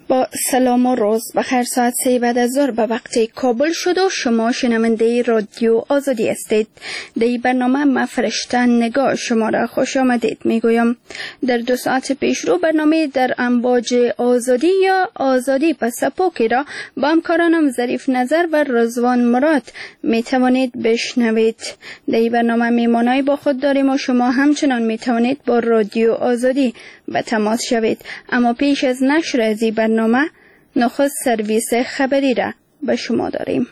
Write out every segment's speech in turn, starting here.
با سلام و روز بخیر. ساعت 3 بعد از ظهر به وقت کابل شد و شما شنونده رادیو آزادی هستید. در برنامه من فرشته نگاه شما را خوش آمدید میگویم. در 2 ساعت پیش رو برنامه در امواج آزادی یا آزادی پس پاکی را با همکارانم ظریف نظر و رضوان مراد می توانید بشنوید. در برنامه میمانایی با خود داریم و شما همچنان می توانید با رادیو آزادی به تماس شوید. اما پیش از نشر از این برنامه نخست سرویس خبری را به شما داریم.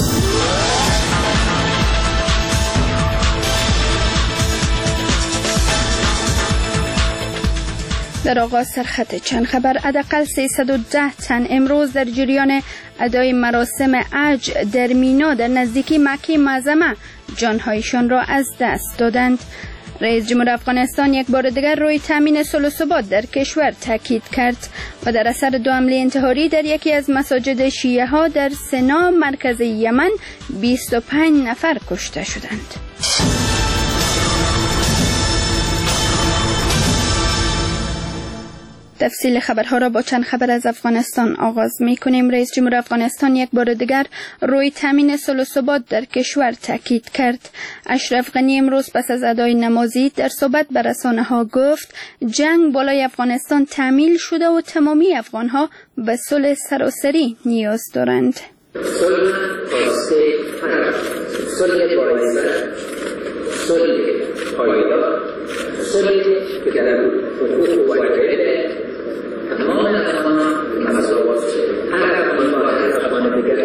در آغاز سرخط چند خبر. حداقل 310 تن امروز در جریان ادای مراسم حج در مینا در نزدیکی مکه معظمه جانهایشان را از دست دادند. رئیس جمهور افغانستان یک بار دیگر روی تامین صلح و ثبات در کشور تاکید کرد و در اثر 2 حمله انتحاری در یکی از مساجد شیعه ها در سنا مرکز یمن 25 نفر کشته شدند. تفصیل خبرها را با چند خبر از افغانستان آغاز می کنیم. رئیس جمهور افغانستان یک بار دیگر روی تامین صلح و ثبات در کشور تاکید کرد. اشرف غنی امروز پس از ادای نمازی در صحبت به رسانه‌ها گفت جنگ بالای افغانستان تأمیل شده و تمامی افغان‌ها به صلح سراسری نیاز دارند. صلح پایدار، صلح که در حقوق و وظایف تمام افغانان مساوات شد. هر افغان با هر افغان دیگر.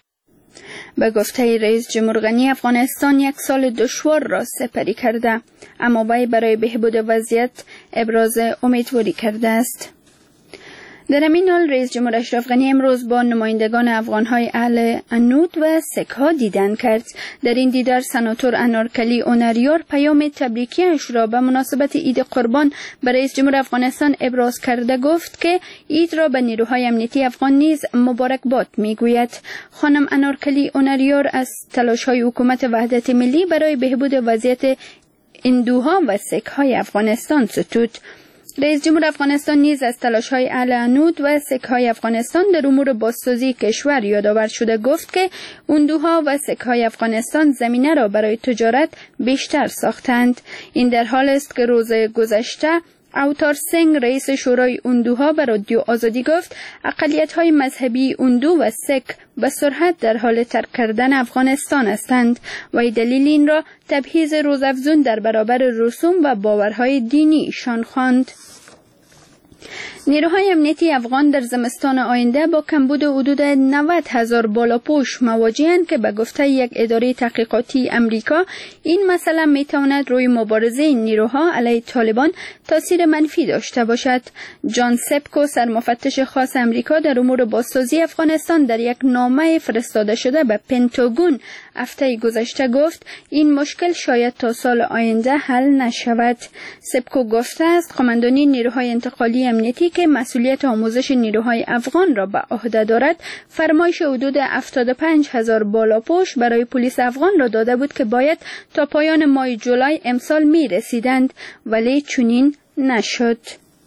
به گفته رئیس جمهور غنی افغانستان 1 سال دشوار را سپری کرده، اما وی برای بهبود وضعیت ابراز امیدواری کرده است. در همین حال رئیس جمهور اشرف غنی امروز با نمایندگان افغان‌های اهل انود و سک‌ها دیدن کرد. در این دیدار سناتور انارکلی اونریار پیام تبریکیش را به مناسبت عید قربان به رئیس جمهور افغانستان ابراز کرده گفت که عید را به نیروهای امنیتی افغان نیز مبارکباد میگوید. خانم انارکلی اونریار از تلاش‌های حکومت وحدت ملی برای بهبود وضعیت هندوها و سک‌های افغانستان ستود. رئیس جمهور افغانستان نیز از تلاش‌های اهل انود و سک‌های افغانستان در امور بازسازی کشور یادآور شده گفت که هندوها و سک‌های افغانستان زمینه را برای تجارت بیشتر ساختند. این در حال است که روز گذشته اوتار سنگ رئیس شورای هندوها به رادیو آزادی گفت اقلیت‌های مذهبی هندو و سک به سرعت در حال ترک کردن افغانستان هستند و دلیل این را تبعیض روزافزون در برابر رسوم و باورهای دینی شان خواند. نیروهای امنیتی افغان در زمستان آینده با کمبود حدود 90,000 بالاپوش مواجه‌اند که به گفته یک اداره تحقیقاتی امریکا این مسئله می‌تواند روی مبارزه این نیروها علیه طالبان تاثیر منفی داشته باشد. جان سپکو سرمفتش خاص امریکا در امور بازسازی افغانستان در یک نامه فرستاده شده به پنتاگون هفته گذشته گفت این مشکل شاید تا سال آینده حل نشود. سپکو گفته است قماندانی نیروهای انتقالی امنیتی که مسئولیت آموزش نیروهای افغان را به عهده دارد فرمایش حدود 75,000 بالاپوش برای پلیس افغان را داده بود که باید تا پایان ماه جولای امسال می رسیدند، ولی چنین نشد.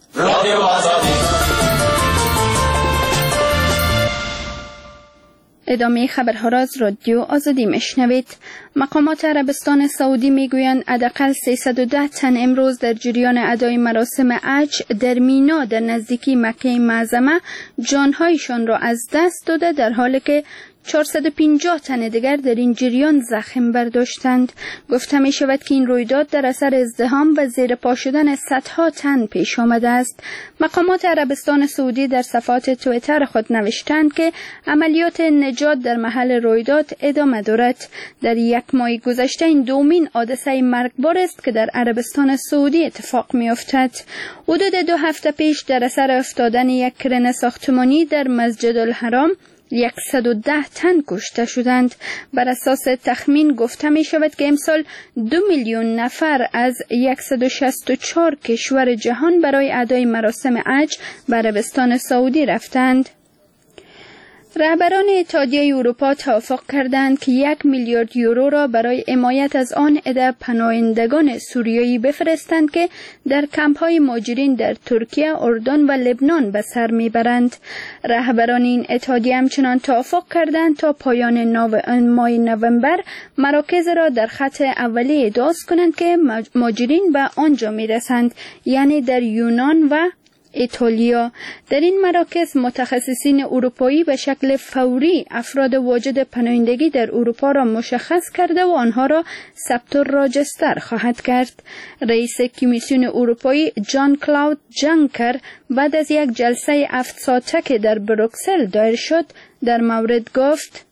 ادامه خبرها را از رادیو آزادی میشنوید. مقامات عربستان سعودی میگویند حداقل 310 تن امروز در جریان ادای مراسم حج در مینا در نزدیکی مکه معظمه جانهایشان را از دست داده، در حالی که 450 تن دیگر در این جریان زخم برداشتند. گفته می شود که این رویداد در اثر ازدحام و زیر پا شدن صدها تن پیش آمده است. مقامات عربستان سعودی در صفحات توییتر خود نوشتند که عملیات نجات در محل رویداد ادامه دارد. در 1 ماه گذشته این دومین حادثه مرگبار است که در عربستان سعودی اتفاق می افتد. حدود 2 هفته پیش در اثر افتادن یک کرن ساختمانی در مسجد الحرام 110 تن کشته شدند. بر اساس تخمین گفته می شود که امسال 2 میلیون نفر از 164 کشور جهان برای ادای مراسم حج به عربستان سعودی رفتند. رهبران اتحادیه اروپا توافق کردند که 1 میلیارد یورو را برای حمایت از آن عده پناهندگان سوریایی بفرستند که در کمپ‌های مهاجرین در ترکیه، اردن و لبنان به سر میبرند. رهبران این اتحادیه همچنان توافق کردند تا پایان ماه نوامبر مراکز را در خط اولیه باز کنند که مهاجرین به آنجا میرسند، یعنی در یونان و ایتالیا. در این مراکز متخصصین اروپایی به شکل فوری افراد واجد پناهندگی در اروپا را مشخص کرده و آنها را ثبت و راجستر خواهد کرد. رئیس کمیسیون اروپایی جان کلاود جانکر بعد از یک جلسه 7 ساعته که در بروکسل دایر شد در مورد گفت: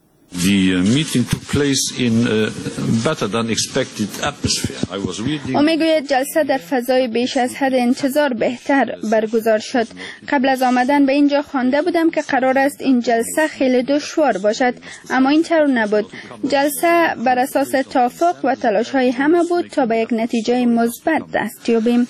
او میگوید جلسه در فضای بیش از حد انتظار بهتر برگزار شد. قبل از آمدن به اینجا خوانده بودم که قرار است این جلسه خیلی دشوار باشد، اما اینطور نبود. جلسه بر اساس توافق و تلاش های همه بود تا به یک نتیجه مثبت دست یابیم.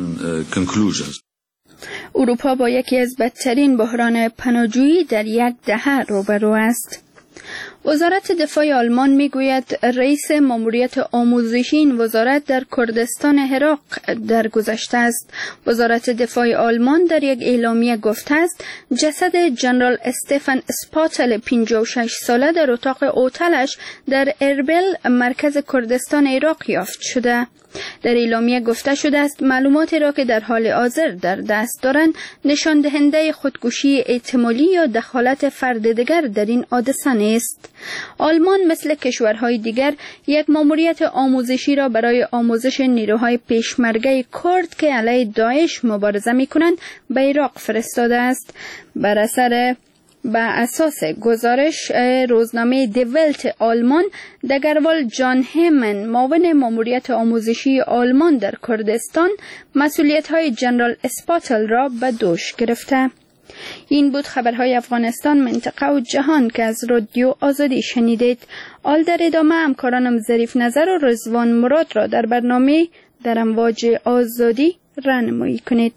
اروپا با یکی از بدترین بحران پناهجویی در یک دهه روبرو است. وزارت دفاع آلمان میگوید رئیس ماموریت آموزشی این وزارت در کردستان عراق درگذشته است. وزارت دفاع آلمان در یک اعلامیه گفته است جسد جنرال استفان اسپاتل 56 ساله در اتاق هتلش در اربیل مرکز کردستان عراق یافت شده. در اعلامیه گفته شده است معلوماتی را که در حال حاضر در دست دارند نشان دهنده خودکشی احتمالی یا دخالت فرد دیگر در این حادثه نیست. آلمان مثل کشورهای دیگر یک ماموریت آموزشی را برای آموزش نیروهای پیشمرگه کرد که علیه داعش مبارزه می‌کنند به عراق فرستاده است. به اساس گزارش روزنامه دیولت آلمان، دگروال جان هیمن معاون ماموریت آموزشی آلمان در کردستان مسئولیت‌های جنرال اسپاتل را به دوش گرفته. این بود خبرهای افغانستان، منطقه و جهان که از رادیو آزادی شنیدید. آل در ادامه همکارانم ظریف نظر و رضوان مراد را در برنامه در امواج آزادی راهنمایی کنید.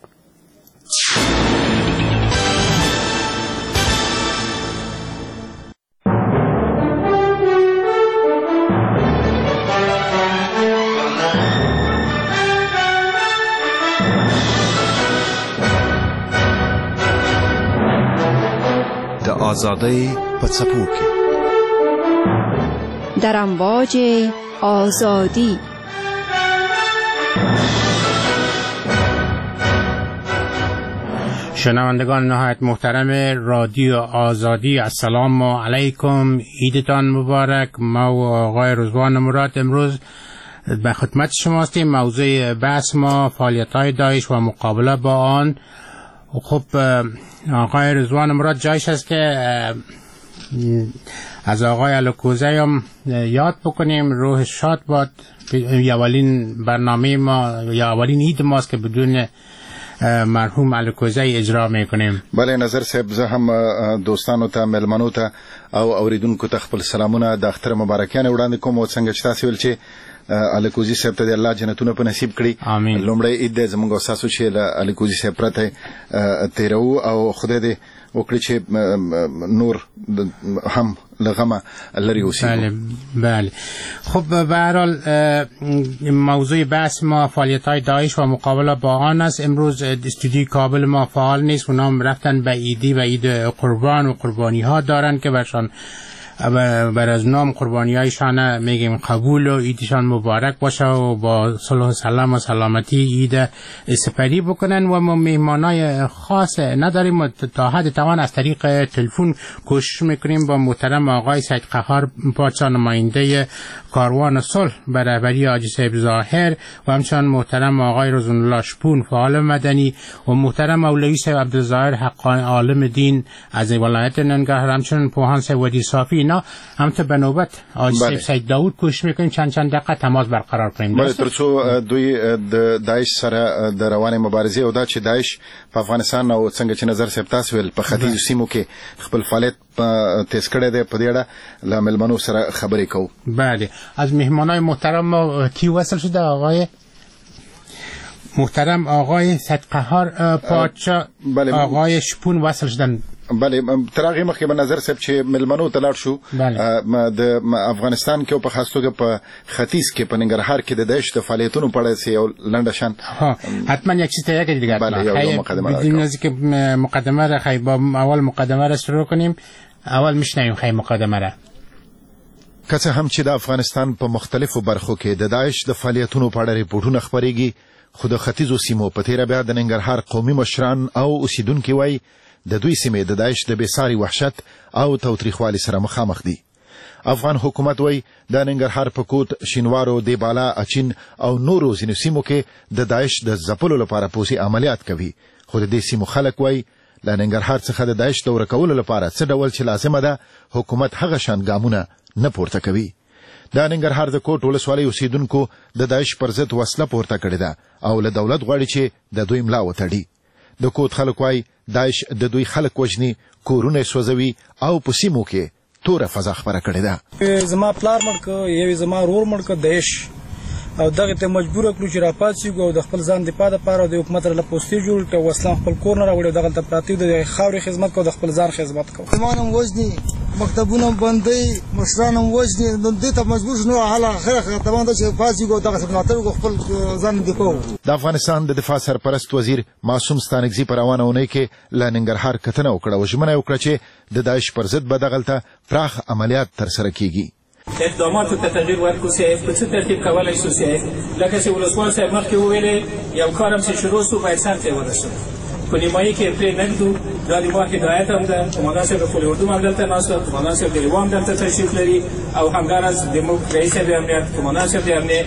آزادی پڅپو کې در امواج آزادی. شنوندگان نهایت محترم رادیو آزادی، السلام علیکم، عیدتان مبارک. ما و آقای رضوان مراد امروز به خدمت شما هستیم. موضوع بحث ما فعالیت‌های داعش و مقابله با آن. خب آقای رضوان مراد جایش است که از آقای الکوزی هم یاد بکنیم، روح شاد باد. اولین برنامه ما یا اولین عید ماست که بدون مرحوم الکوزی اجرا میکنیم. بله نظر صاحب، زه هم دوستانو ته، ملمنو ته او اوریدونکو ته خپل سلامونه د اختر مبارکیان وړاندې کوم. او څنګه چې تاسو ویل چې الکوزی صاحب ته د الله جنتونه په نصیب کړي. امين. لومړی عید زموږ اساسو چې الکوزی صاحب پرته تیرو او خدای دې وکړي چې نور هم لغمه لري اوسي. بله. خب به هر حال موضوع بحث ما فعالیت‌های داعش و مقابله با آن است. امروز استودیوی کابل ما فعال نیست. اونا هم رفتن به عیدی و عید قربان و قربانی‌ها دارن که برشان بر از نام قربانی‌هایشان میگیم قبول و عیدشان مبارک باشه و با صلح و سلام و سلامتی عید سپری بکنن. و ما مهمانای خاص نداریم، تا حد توان از طریق تلفن کوشش میکنیم با محترم آقای سید قهار پادشاه، نماینده کاروان صلح به رهبری حاجی صاحب ظاهر، و همچنان محترم آقای رضوان الله شپون فعال مدنی، و محترم مولوی صاحب عبدالظاهر حقانی عالم دین از ولایت ننگرهار، همچنان پوهان صاحب ودی صافی. اینا هم ته به نوبت حاجی سید داوود کوشش میکنیم چند دقیقه تماس برقرار کنیم. بله، ترڅو دوی د داعش سره د روانه مبارزه او دا چې داعش په افغانستان او څنګه چې نظر صاحب تاسو ویل په ختیځو سیمو کې خپل فعالیت تیز کړی دی، په دې اړه له ملمنو سره خبرې کوو. بله، از مهمانای محترم ما کی وصل شده؟ آقای محترم آقای سید قهار پادشاه، آقای شپون وصل شدن. بلې تر هغې مخکې به نظر صاحب چې ملمنو ته لاړ شو د افغانستان کې او په خاص توګه په ختیځ کې په ننګرهار کې د داعش د فعالیتونو په اړه یو لنډه شان حتما یک چیز تهیه کردید دیگر بدون از که مقدمه را خیلی با اول مقدمه را شروع کنیم اول میشنویم خیلی مقدمه را که څه هم چې د افغانستان په مختلفو برخو کې د داعش د فعالیتونو په اړه ریپورټونه خپرېږي خو د ختیځو سیمو په تیره بیا د ننګرهار قومي مشران او اوسیدونکي وایي د دوی سیمې د داعش د بېساري وحشت او تاوتریخوالي سره مخامخ دي افغان حکومت وایي د ننګرهار په کوټ شینوارو دیبالا اچین او نورو ځینو سیمو کې د داعش د ځپلو لپاره پوځي عملیات کوي خو د دې سیمو خلک وایي له ننګرهار څخه د داعش د ورکولو لپاره څه ډول چې لازمه ده حکومت هغه شان ګامونه نه پورته کوي د ننګرهار د کوټ ولسوالۍ اوسیدونکو د داعش پر ضد وسله پورته کړې ده او له دولت غواړي چې د دوی ملا وتړي د کوټ خلک وایي داعش د دوی خلک وژني کورونه سوځوي او په سیمو کې توره فضا خپره کړې ده زما پلار مړ کړ یو زما رور مړ کړ داعش او دغه ته مجبور کړو چې راپاتېږو او د خپل ځان دفاع لپاره د حکومت سره پوسټي جوړ کړ او اسلام خپل کور نه راوړو دغه ته پراتی د خاورې خدمت کو د خپل ځان خدمت کو زمانم وژني مکتبونه بندي مشرانم وژني د دې ته مجبور شنو حال اخر تمام د چې پاتېږو دغه سپناتر خپل ځان دفاع د افغانستان د دفاع سرپرست وزیر معصوم ستانکزي په روانه اونۍ کې له ننګرهار کتنه وکړه او ژمنه وکړه چې د داعش پر ضد به دغلته پراخ عملیات ترسره کیږي اقداماتو ته تغییر ورکړو چې په څه ترتیب کولی شو چې لکه چې ولسوال صاحب مخکې وویلې یو کار هم چې شروع شو باید سر ته ورسوي په نیمایي کې پرې نږدو دا د ما هدایت هم ده قمندان صاحب د خپل اردو هم دلته ناست ده قمندان صاحب د لوا هم دلته تشریف لري او همداراز زموږ رئیس د امنیت قمندان صاحب د امنیت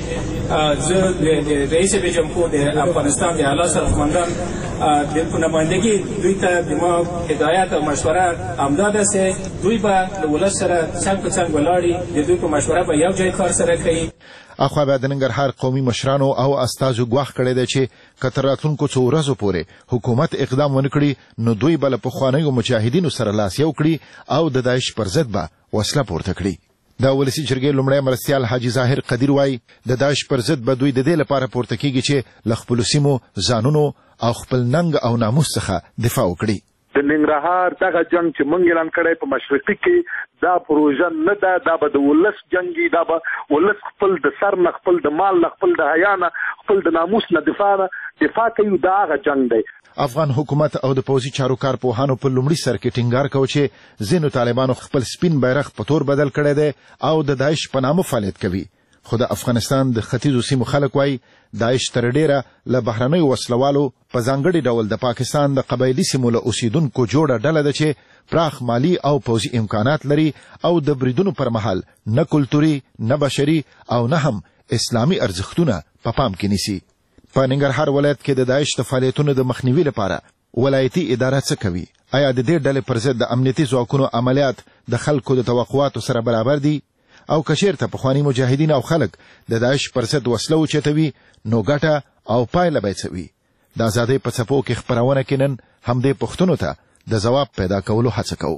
زه د رئیس جمهور د افغانستان د اعلی سرقمندان د نمایندګي دوی ته د ما هدایت او مشوره همدا ده چې دوی به له ولس سره څنګ په څنګ ولاړي د دوی په مشوره به یو ځای کار سره کوي اخوا به د ننګرهار قومي مشرانو او استازو ګواښ کړی دی چې که تر راتلونکو څو ورځو پورې حکومت اقدام ونه کړي نو دوی به له پخوانیو مجاهدینو سره لاس یو کړي او د داعش پر ضد به وسله پورته کړي د ولسي جرګې لومړی مرستیال حاجي ظاهر قدیر وایي د داعش پر ضد به دوی د دې لپاره پورته کیږي چې له خپلو سیمو ځانونو او خپل ننګ او ناموس څخه دفاع وکړي د ننګرهار دغه جنگ چې مونږ اعلان کړی په مشرقي کې دا پروژه نه ده دا به د ولس جنګي دا به ولس خپل د سر نه خپل د مال نه خپل د حیا نه خپل د ناموس نه دفاع کوي دا هغه جنگ دی افغان حکومت او د پوځي چارو کارپوهانو په لومړي سر کې ټینګار کوي چې ځینو طالبانو خپل سپین بیرغ په تور بدل کړی دی او د داعش په نامه فعالیت کوي خو د افغانستان د ختیځو سیمو خلک وایي داعش تر ډیره له بهرنیو وسلوالو په ځانګړي ډول د پاکستان د قبایلي سیمو له اوسیدونکو جوړه ډله ده چې پراخ مالی او پوځي امکانات لري او د بریدونو پر مهال نه کلتوري نه بشري او نه هم اسلامي ارزښتونه په پام کې نیسي په ننګرهار ولایت کې د داعش د فعالیتونو د مخنیوي لپاره ولایتي اداره څه کوي آیا د دې ډلې پر ضد د امنیتي ځواکونو عملیات د خلکو د توقعاتو سره برابر دي او کچیرته پخواني مجاهدین او خلک د داعش پر ضد وسله اوچتوي نو ګټه او پایله به څه وي د ازادۍ په څپو کې خپرونه کې نن همدې پوښتنو ته د جواب پیدا کولو هڅه کوو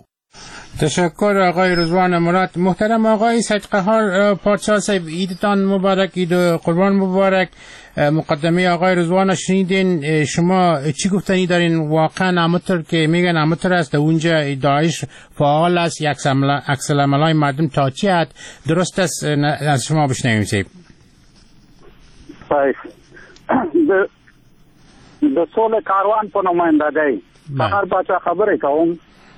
تشکر آقای رضوان مراد. محترم آقای سجقهار پادشاه صاحب عیدتان مبارک، عید قربان مبارک. مقدمه آقای رضوان شنیدین، شما چی گفتنی دارین؟ واقعا همونطور که میگن همونطور است اونجا داعش فعال است، یک عکس العملای مردم تا چی حد درست است؟ از شما بشنویم صاحب. د سول کاروان په نمائندګۍ هر باچا خبرې کوم.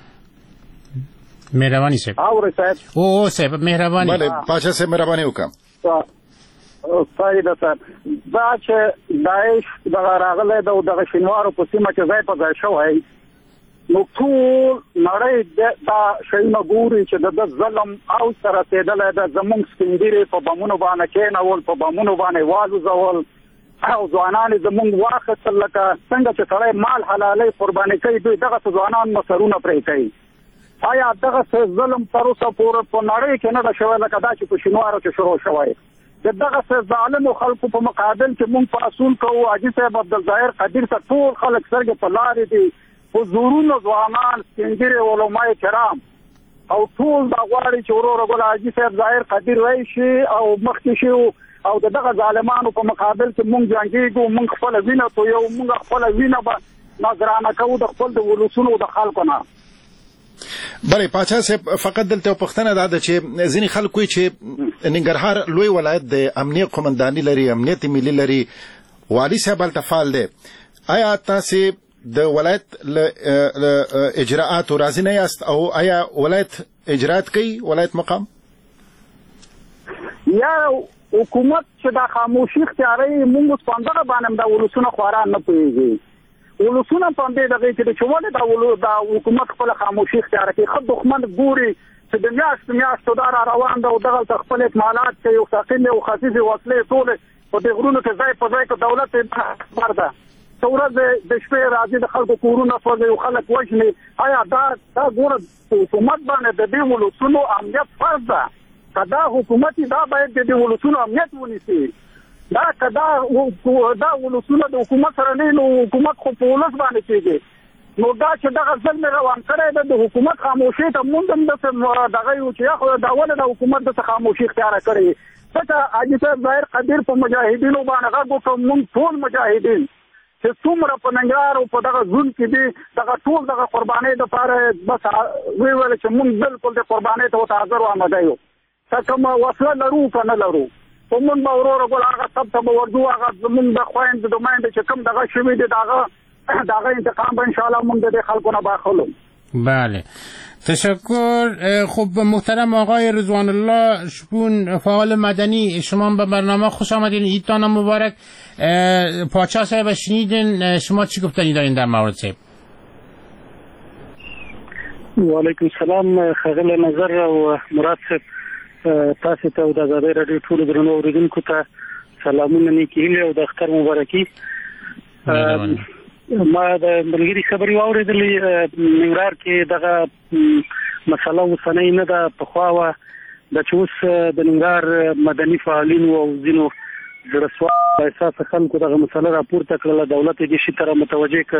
مهرباني صاحب. او صاحب او صاحب مهرباني. بله باچا صاحب مهرباني وکړه. فائدہ صاحب دا چې داعش دغه راغلی دغه شینوارو په سیمه کې ځای په ځای شوی، نو ټول نړۍ دا شیونه ګوري چې د ظلم او سره رسېدلی ده. زمونږ سپین ږیرې په بمونو باندې کېنول، په بمونو باندې والوځول او ځوانان زمونږ واخیستل. لکه څنګه چې سړی مال حلالۍ قرباني کوي، دوی دغسې ځوانان مسرونه پرې کوي. آیا دغسې ظلم تر اوسه پورې په نړۍ کې نه ده شوی لکه دا چې په شینوارو کې شروع شوی؟ د دغسې ظالمو خلکو په مقابل کې مونږ په اصول کوو. حاجي صاحب عبدالظاهر قدیر ته ټول خلک سترګې په لارې دي، په زورونو ځوانان، سپین ږیرې، علمای کرام او ټول دا غواړي چې وروره ګل حاجي صاحب ظاهر قدیر راشي او مخکې شي او دغه ظالمانو په مقابل کې مونږ جنګېږو. مونږ خپله وینه تویو، مونږ خپله وینه به نظرانه کوو د خپل د ولسونو د خلکو نه. بلې پاچا صاحب فقط دلته پښتنه ده چې ځینې خلک وایي چې ننګرهار لوی ولایت د امنیت قومنداني لري، امنیت ملي لري، والي صاحب هلته فعال دی. آیا تاسې د ولایت اجراءاتو راضي نه یاست او آیا ولایت اجراءات کوي ولایت مقام؟ یا حکومت چې دا خاموشي اختیاري موږ په اندغه باندې دا ولسونه خورا نه پوهېږي. ولسونه په دې دغه چې چوله دا حکومت خپل خاموشي اختیار کوي. خو دښمن ګوري چې د میاشتو دا روان ده او دغه خپل اکمالات کوي او ساقینه او خصيصي وسلې ټول په دې غرونو کې ځای په ځای کې دولت خبر ده. څورز د شپې راځي د خلکو کورونه سوځي او خلک وژني. آیا دا ګوره حکومت باندې د دې ولسونو امنیت فرض ده. کدا حکومت دا باید د دې ولسونو امنیت ونیسي. دا کدا ولسونه د حکومت سره نه نو حکومت خو په ولس باندې کېږي. نو دا چې دغه ظلم روان کړی ده د حکومت خاموشي ته مونږ هم دغه یو چې خو دا ولې د حکومت د خاموشي اختیار کړی. ځکه حاجي صاحب ظاهر قدیر په مجاهدینو باندې غږ وکړ. مونږ ټول مجاهدین چې څومره په ننګرهار او په دغه ځون کې دي دغه ټول دغه قربانۍ دپاره بس ویل چې مونږ بالکل د قربانۍ ته حاضر او آماده یو. که کومه وسله لرو که نه لرو په مونږ به وروره ګل هغه سب ته به ورځو. هغه زمونږ د خویندې د میندې چې کوم دغه شوي دي د هغه انتقام به انشاءالله مونږ د دې خلکو نه باخلو. بله تشکر. خب محترم آقای رضوان الله شپون فعال مدنی، شما به برنامه خوش آمدین. عیدتان مبارک. پاچا صاحب شنیدین، شما چی گفتنی دارین در مورد صاحب؟ و علیکم السلام ښاغلی نظر او مراد صاحب، تاسو ته او د ازادۍ راډیو ټولو درنو اورېدونکو ته سلامونه، نیکې هیلې او د اختر مبارکي. ما د ملګري خبرې واورېدلې. ننګرهار کې دغه مسله اوسنۍ نه ده، پخوا وه. دا چې اوس د ننګرهار مدني فعالینو او ځینو زړه سوال احساسه خلکو دغه مسله راپورته کړله، دولت یې دې شي ته متوجه کړه.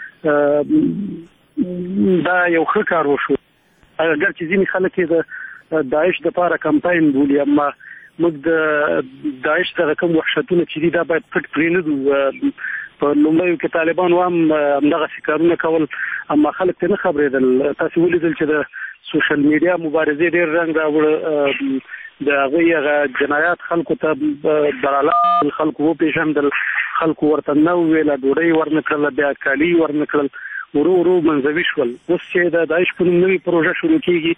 دا یو ښه کار وشو. اگر چې ځینې خلک یې د داعش دپاره کمپاین بولي، اما موږ د داعش دغه کوم وحشتونه چې دي دا باید پټ پرېنږدو. په لومړیو کې طالبانو هم همدغسې کارونه کول، اما خلک ته نه خبرېدل. تاسې ولیدل چې د سوشل میډیا مبارزې ډېر رنګ راوړه. د هغوی هغه جنایات خلکو ته برالات خلکو وپېژندل، خلکو ورته نه وویله، ډوډۍ ورنه کړله، بیا کالي ورنه کړل، ورو ورو منځوي شول. اوس چې د داعش په نوم نوې پروژه شروع کېږي،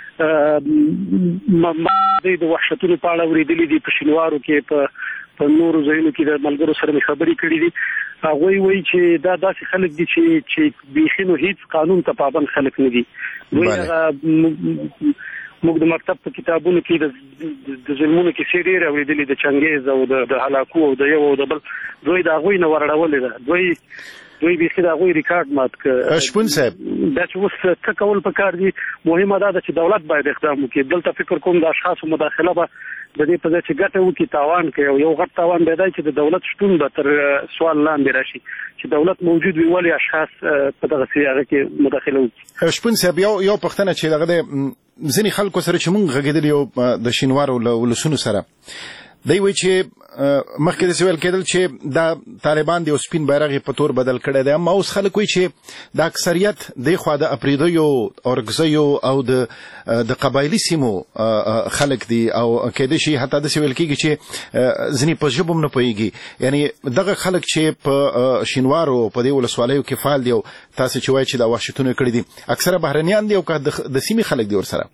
د وحشتونو په اړه اورېدلي دي. په شینوارو کې په نورو ځایونو کې د ملګرو سره مې خبرې کړې دي. هغوی وایي چې دا داسې خلک دي چې بیخي نو هیڅ قانون ته پابند خلک نه دي. دوی موږ د مکتب په کتابونو کې د ظلمونو کیسې ډېرې اورېدلې، د چنګیز او د هلاکو او د یو او د بل. دوی د هغوی نه ورړولې ده. دوی بیخي د هغوی ریکارډ مات کړ. شپون صاحب دا چې اوس څه کول پکار دي، مهمه دا ده چې دولت باید اقدام وکړي. دلته فکر کوم د اشخاصو مداخله به د دې په ځای چې ګټه وکړي تاوان کوي، او یو غټ تاوان به دی چې د دولت شتون به تر سوال لاندې راشي. چې دولت موجود وي ولې اشخاص په دغه هغه کې مداخله وکړي. شپون صاحب یو پوښتنه چې دغه ځینې خلکو سره چې مونږ غږېدلي یو د شینوارو له ولسونو سره، دی وایي چې مخکې داسې ویل کېدل چې دا طالبان د یو سپین بیرغ یې په تور بدل کړی دی، اما اوس خلک وایي چې د اکثریت دې خوا د اپریدیو، اورګزیو او د قبایلي سیمو خلک دي، او کېدای شي حتی داسې ویل کېږي چې ځینې په ژبو هم نه پوهېږي. یعنې دغه خلک چې په شینوارو په دې ولسوالیو کې فعال دي او تاسې چې وایي چې دا وحشتونه کړي دي، اکثره بهرنیان دي او که د سیمې خلک دي ورسره؟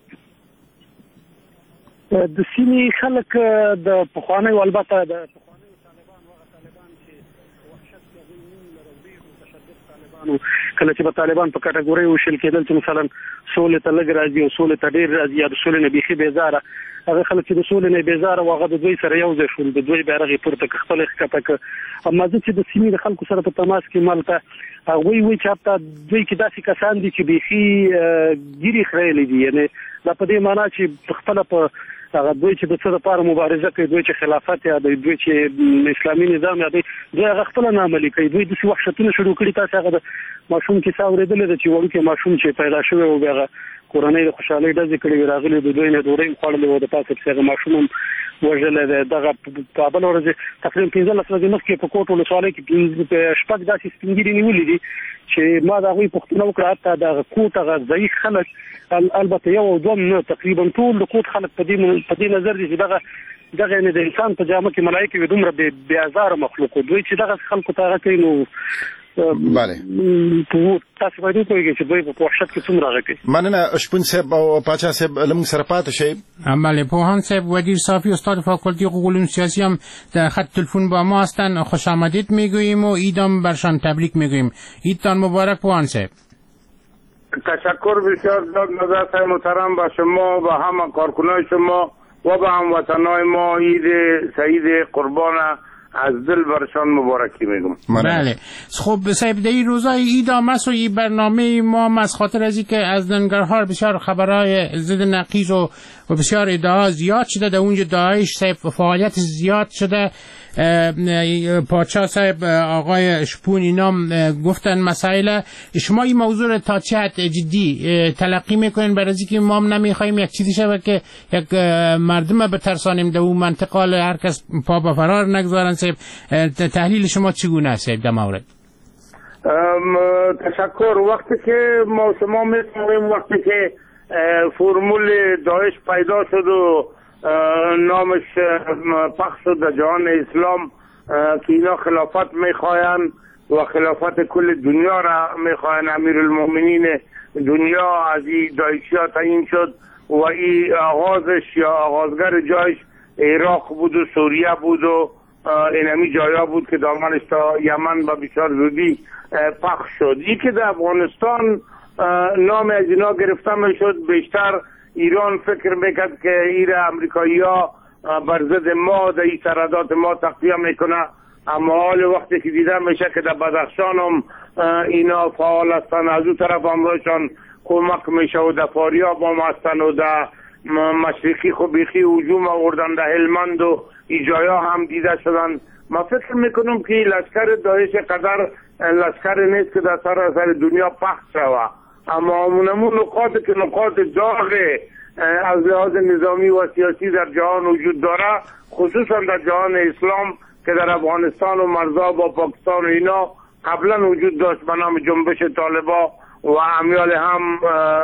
د سیمې خلک د پخوانیو، البته د پخوانیو طالبانو، هغه طالبان چې وحشت کې هغوی نوم لرل، ډېر متشدد طالبانو، کله چې به طالبان په کټګورۍ وشل کېدل چې مثلا سولې ته لږ راځي او سولې ته ډېر راځي، یا د سولې نه بیخي بېزاره، هغه خلک چې د سولې نه بېزاره وو هغه د دوی سره یو ځای شول، د دوی بیرغ یې پورته کړ، خپل یې ښکته کړ. اما زه چې د سیمې د خلکو سره په تماس کې مالته هغوی وایي چې حتی دوی کې داسې کسان دي چې بیخي ګیرې خریلې دي. یعنې دا په دې معنا چې پخپله په هغه دوی چې د څه لپاره مبارزه کوي، دوی چې خلافت یادوي، دوی چې اسلامي نظام یادوي، دوی هغه خپله نه عملي کوي. دوی داسې وحشتونه شروع کړي. تاسې هغه د ماشوم کیسه اورېدلې ده چې وړوکی ماشوم چې پیدا شوی و، بیا هغه کورنۍ د خوشحالۍ ډزې کړې وې، راغلي د دوی نه ډوډۍ خوړلې وه، د پاسه پسې هغه ماشوم هم وژل دغه په بل ورځ تقریبا 15 ورځې مخکې په کوټ ولسوالۍ کې شپږ داسې سپینګیري نیولې دي چې ما دا غوي پښتنو وکړه حتی د کوټ غ ضعیف خلک البته یو او دوم نه تقریبا ټول د کوټ خلک په دې نظر دي چې دغه نه د انسان په جامه کې ملایکه وي دومره بې آزار مخلوق دوی چې دغه خلکو ته راکړي نو بله تاسو باید وګورئ چې دوی په وحشت کې څومره راکړي. مننه شپون صاحب او پاچا صاحب لمون سره پاتې شي. بله پوهان صاحب وزیر صافی استاد فاکولتی حقوق علوم سیاسی هم در خط تلفن با ما هستند. خوش آمدید میگوییم و ایدام برشان تبریک میگوییم. عیدتان مبارک پوهان صاحب. تشکر بسیار زیاد نظر محترم با شما و همه کارکنان شما و به هموطنان ما عید سعید قربان از دل برشان مبارکی میگم. بله خب صاحب در این روزای عید آمد و این برنامه ما از خاطر از اینکه از ننگرهار بسیار خبرهای ضد نقیض و بسیار ادعا زیاد شده در اونجا داعش صاحب فعالیت زیاد شده پاچا صاحب آقای شپون اینا گفتن مسائل شما این موضوع رو تا چه حد جدی تلقی میکنین برای اینکه ما هم نمیخوایم یک چیزی شود که یک مردم بترسانیم در اون منطقه هر کس پا به فرار نگذارن صاحب تحلیل شما چگونه است در مورد؟ تشکر. وقتی که ما شما میفهمیم وقتی که فرمول داعش پیدا شد و نامش پخش شد در جهان اسلام که اینا خلافت میخواین و خلافت کل دنیا را میخواین امیرالمؤمنین دنیا از این داعشی ها تعیین شد و این آغازش یا آغازگر جایش عراق بود و سوریه بود و اینمی جایا بود که دامنش تا یمن با بسیار زودی پخش شد. این که در افغانستان نام از اینا گرفته میشد بیشتر ایران فکر میکرد که این امریکایی ها بر ضد ما در این سرحدات ما تقویه میکنه، اما حال وقتی که دیده میشه که در بدخشان هم اینا فعال هستن، از اون طرف امروشان کمک میشه و در فاریاب هم هستن و در مشرقی خوبیخی هجوم آوردن در هلمند و ایجایا هم دیده شدن. ما فکر میکنم که لشکر داعش قدر لشکر نیست که در سراسر دنیا پخش شود، اما همون نقاط که نقاط داغ از لحاظ نظامی و سیاسی در جهان وجود داره، خصوصا در جهان اسلام که در افغانستان و مرزا با پاکستان و اینا قبلا وجود داشت به نام جنبش طالبا و امیال هم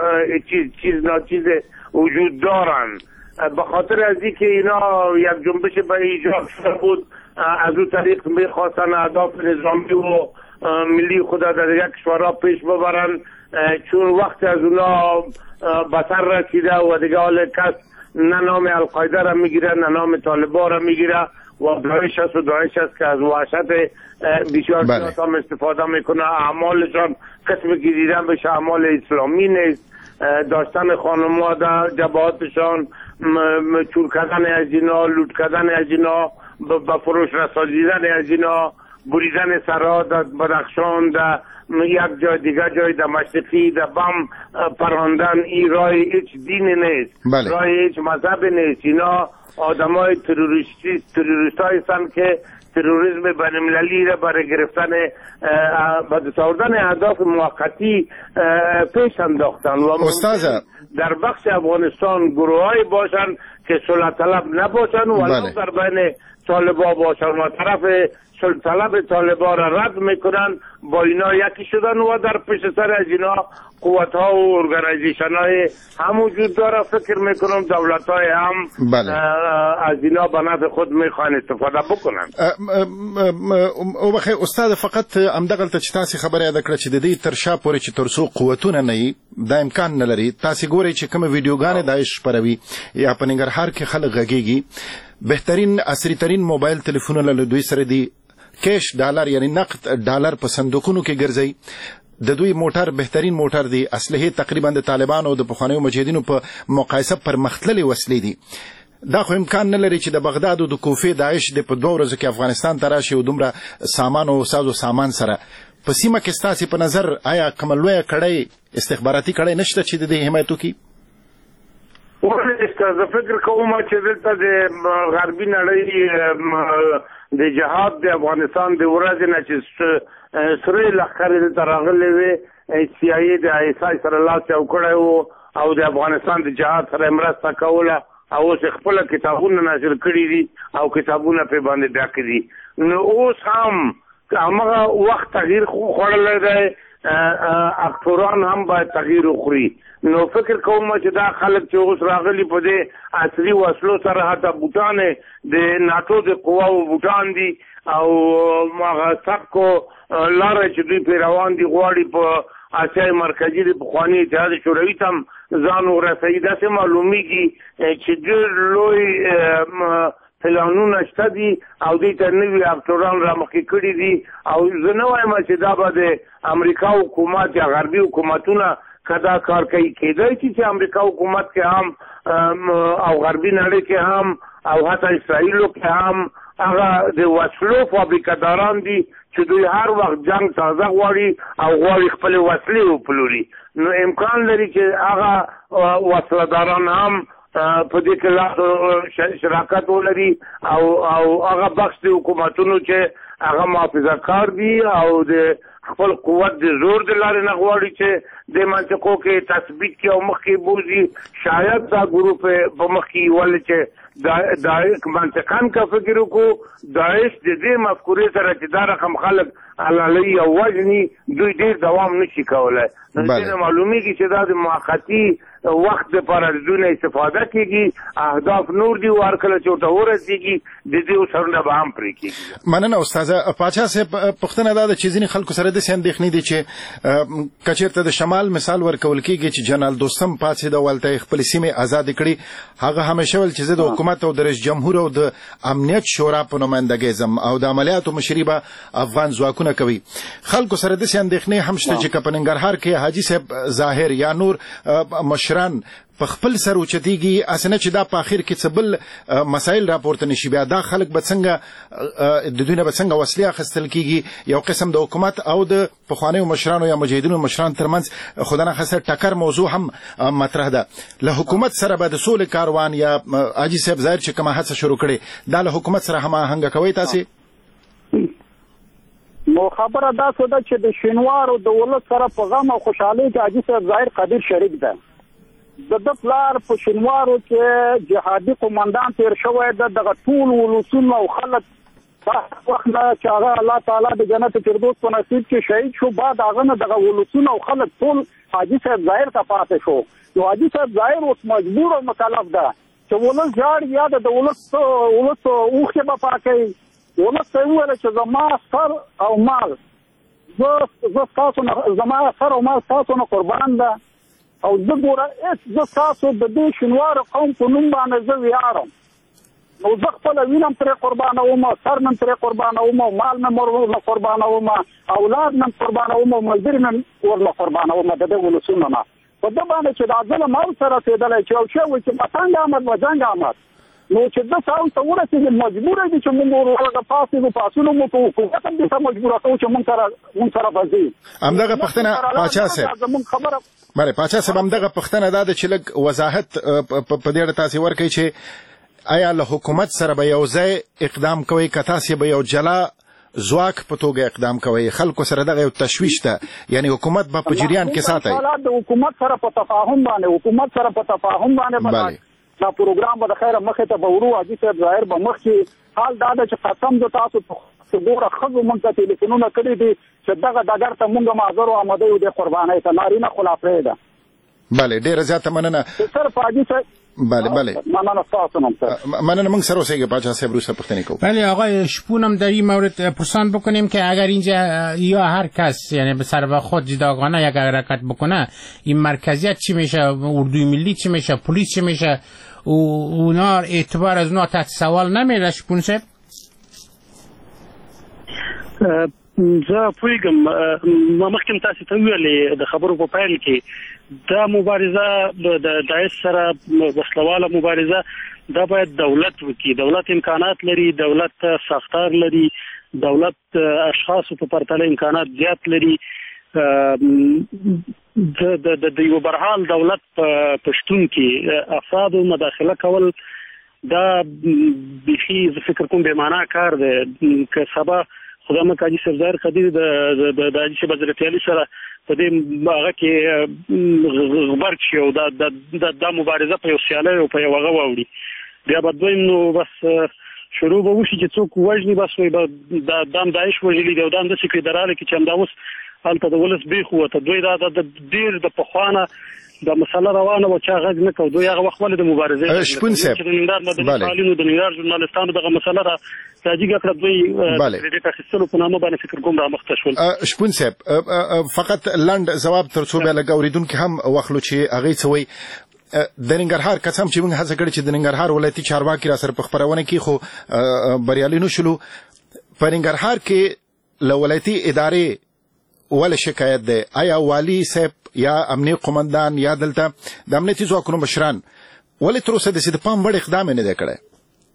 چیز ناچیز وجود دارن. به خاطر از این که اینا یک جنبش به ایجاد شده بود، از اون طریق میخواستن اهداف نظامی و ملی خود در یک کشورها پیش ببرن، چون وقت از اونا بسر رسیده و دیگه حال کس نه نام القاعده را میگیره نه نام طالبان را میگیره و داعش است و داعش است که از وحشت بسیار زیاد هم استفاده میکنه. اعمالشان قسمی که دیدن بشه اعمال اسلامی نیست، داشتن خانم‌ها در جبهاتشان، چور کردن از اینا، لوٹ کردن از اینا، به فروش رسانیدن از اینا، بریدن سرها در بدخشان، در یک جای دیگر جای در مشرقی در بم پراندن. این راه هیچ دینی نیست، راه هیچ مذهب نیست. اینا آدمای تروریست هستند که تروریسم بین‌المللی را برای گرفتن و دست آوردن اهداف موقتی پیش انداختن و در بخش افغانستان گروهایی باشن که صلح طلب نباشن و در بین طالبا باشن و طرف صلح طلب طالبا را رد میکنن، با اینا یکی شدن و در پشت سر از اینا قوت ها و ارگانیزیشن های هم وجود داره. فکر میکنم دولت های هم از اینا به نفع خود میخوان استفاده بکنن. او بخیر استاد، فقط همدغلته چې تاسو خبره یاد کړه چې د دې تر شا پورې چې تر څو قوتونه نه وي دا امکان نه لري. تاسو ګورئ چې کوم ویډیوګانې داعش خپروي یا په ننګرهار کې خلک غږیږي، بهترین عصري ترین موبایل تلیفونونه له دوی سره دي، کیش ډالر یعنی نقد ډالر په صندوقونو کې ګرځي، د دوی موټر بهترین موټر دی، اسلحه تقریبا د طالبانو او د پخوانیو مجاهدینو په مقایسه پرمختللې وسلې دي. دا خو امکان نه لري چې د بغداد او د کوفې داعش د په 2 ورځو کې افغانستان ته راشي او دومره سامان او ساز او سامان سره. په سیمه کې ستاسو په نظر آیا کوم لویه کړۍ استخباراتي کړۍ نشته چې د دې حمایت وکړي؟ زه فکر کوم چې دلته د غربي نړۍ د جهاد د افغانستان د ورځې نه چې سره لښکر دلته راغلی وي، CIA د ISI سره لاس یو کړی و او د افغانستان د جهاد سره مرسته کوله او اوس خپل کتابونه نازل کړي دي او کتابونه په باندې ډک دي. نو اوس هم هغه وخت تغییر خوړلی دی، اکټوران هم باید تغییر وخوري. نو فکر کوم چې دا خلک چې اوس راغلي په دې عصري وسلو سره حتی بوټان د ناټو د قواو بوټان دي او هغه سبکو لاره چې دوی پرې روان دي غواړي په اسیای مرکزي د پخواني اتحاد شوروي ته هم ځان ورسوي. داسې معلومیږي چې ډېر لوی پلانونه شته دي او دوی ته نوي اکټوران رامخکې کړي دي. او زه نه وایم چې دا به د امریکا حکومت یا غربي حکومتونه که دا کار کوي، کېدای شي چې امریکا حکومت کې هم او غربي نړۍ کې هم او حتی اسرائیلو کې هم هغه د وسلو فابریکه‌داران دي چې دوی هر وخت جنگ تازه غواړي او غواړي خپل وسلې وپلوري. نو امکان لري چې هغه وسله‌داران هم په دې کې شراکت ولري او هغه بخش د حکومتونو چې هغه محافظه کار دي او د خپل قوت د زور د لارې نه غواړي چې د منطقو کې تثبیت کې او مخکې بوځي. شاید دا ګروپ په مخکې ولې چې دا منطقان کا فکر وکړو داعش د دې مفکورې سره چې دا رقم خلک علالي او وجني دوی ډېر دوام نشي کولی. نو دې معلومیږي چې دا د موقتي وخت لپاره د دوی نه استفاده کېږي، اهداف نور دي او هر کله چې ورته ورسېږي د دې سرونه به هم پرې کېږي. مننه استاذه. پاچا صاحب پوښتنه دا ده چې ځینې خلکو سره داسې اندېښنې دي چې که چېرته د شمال مثال ورکول کېږي چې جنرال دوستم پاڅېد او هلته یې خپلې سیمې ازادې کړي، هغه همیشه ویل چې زه د حکومت او د رئیس جمهور او د امنیت شورا په نمایندګۍ ځم او د عملیاتو مشري به افغان ځواکونه کوي. خلکو سره داسې اندېښنې هم شته چې که په ننګرهار کې حاجي صاحب ظاهر یا نور مشران په خپل سر اوچتېږي، اسنه چې دا په اخر کې څه بل مسایل راپورته نشي، بیا دا خلک به څنګه د دوی نه به څنګه وسلې اخیستل کېږي. یو قسم د حکومت او د پخوانیو مشرانو یا مجاهدینو مشرانو ترمنځ خدا نخواسته ټکر موضوع هم مطرح ده. له حکومت سره به د سولې کاروان یا حاجي صاحب ظاهر چې کومه هڅه شروع کړې دا له حکومت سره هماهنګه کوئ تاسې؟ نو خبره دا څه ده چې د شینوارو د ولس سره په غم او خوشحالۍ کې حاجي صاحب ظاهر قدیر شریک ده. د پلار په شینوارو کې جهادي قومندان تیر شوی ده. دغه ټول ولسونه او خلک وخت نه چې هغه الله تعالی د جنت فردوس په نصیب کې شهید شو، بعد هغه نه دغه ولسونه او خلک ټول حاجي صاحب ظاهر ته پاتې شو. نو حاجي صاحب ظاهر اوس مجبور او مکلف ده چې ولس جاړي یا د ولس اوښکې به پاکوي. ولس ته وویل چې زما سر او مال زه ستاسو نه زما سر او مال ستاسو نه قربان ده او زه ګوره زه ستاسو د دې شینوارو قوم په نوم باندې زه ویاړم. نو زه خپله وینه هم ترې قربانوم، سر مې ترې قربانوم، مال مې ورله قربانوم، اولاد مې قربانوم، ملګري مې ورله قربانوم د دې ولسونو نه. په ده باندې چې دا ظلم او سره رسېدلی چې یو شی وایي چې پتنګ آمد و جنګ آمد، نو چې ده ساو ته ورسېږي مجبوره دي چې موږ ورغه پاڅېږو، پاڅون مو کوو، حکومت هم دې ته مجبوره کوو چې موږ سره به ځي. همدغه پوښتنه پاچا صاحب زموږ خبره بله پاچا صاحب همدغه پوښتنه دا ده چې لږ وضاحت په دې اړه تاسې ورکوئ چې آیا له حکومت سره به یو ځای اقدام کوئ که تاسې به یو جلا ځواک په توګه اقدام کوي؟ خلکو سره دغه یو تشویش ده، یعنی حکومت به په جریان کې ساتي. د حکومت سره په تفاهم باندې دا پروګرام به د خیره مخې ته به ورو. حاجي صاحب ظاهر به مخکې حال دا ده چې قسم زه تاسو چې ګوره ښځو موږ ته ټلیفونونه کړي دي چې دغه ډګر ته موږ حاضر او آمده یو د قربانۍ ته، نارینه خو لا پرېږده. بله ډېره زیاته مننه. صرف حاجي صاحب بله مننه ستاسو نم مننه. موږ سره اوسئ پاچا صاحب روسا پوښتنې کوو. بله آقای شپون هم در این مورد پرسان بکنیم که اگر اینجا یا هر کس یعنی به سر و خود جداگانه یک حرکت بکنه این مرکزیت چی میشه؟ اردوی ملی چی میشه؟ پلیس چی میشه؟ اونا اعتبار از اونا تحت سوال نمیره شپون صاحب؟ زه پوهېږم ما مخکې تاسو ته ویلې د خبرو په پیل کې دا مبارزه د داعش سره وسلواله مبارزه دا باید دولت وکړي. دولت امکانات لري، دولت ساختار لري، دولت اشخاصو په پرتله امکانات زیات لري. د یو برحال دولت په شتون کې افرادو مداخله کول دا بیخي زه فکر کوم بې معنا کار دی. که سبا خدای مکه حاجي صاحب ظاهر قدیر د حاجي صاحب حضرت علي سره په دې هغه کې غبرګ شي او دا مبارزه په یو سیاله او په یو هغه واوړي بیا به دویم نو بس شروع به وشي چې څوک وژني بس وایي به دا دام داعش وژلي دی او دا همداسې کړي دراله کې چې همدا اوس هلته د ولس بیخ ووته دوی دا ډېر د پخوانه دا مسله روانه وه چا غږ نه کوو دوی هغه وخت ولې د مبارزې شپون صاحب د ننګرهار مدني فعالینو د ننګرهار ژورنالستانو دغه مسله را راجیګه کړه دوی کریډټ اخیستلو په نامه باندې فکر کوم رامخته شول شپون صاحب فقط لنډ ځواب تر څو بیا لږ اورېدونکي هم واخلو چې هغې څه وایي د ننګرهار قسم چې موږ هڅه کړې چې د ننګرهار ولایتي چارواکي را سره په خپرونه کې خو بریالي نه شولو په ننګرهار کې له ولایتي ادارې ولې شکایت دی آیا والي صاحب یا امنیه قومندان یا دلته د امنیتي ځواکونو مشران ولې تر اوسه داسې د پام وړ اقدام نه دی کړی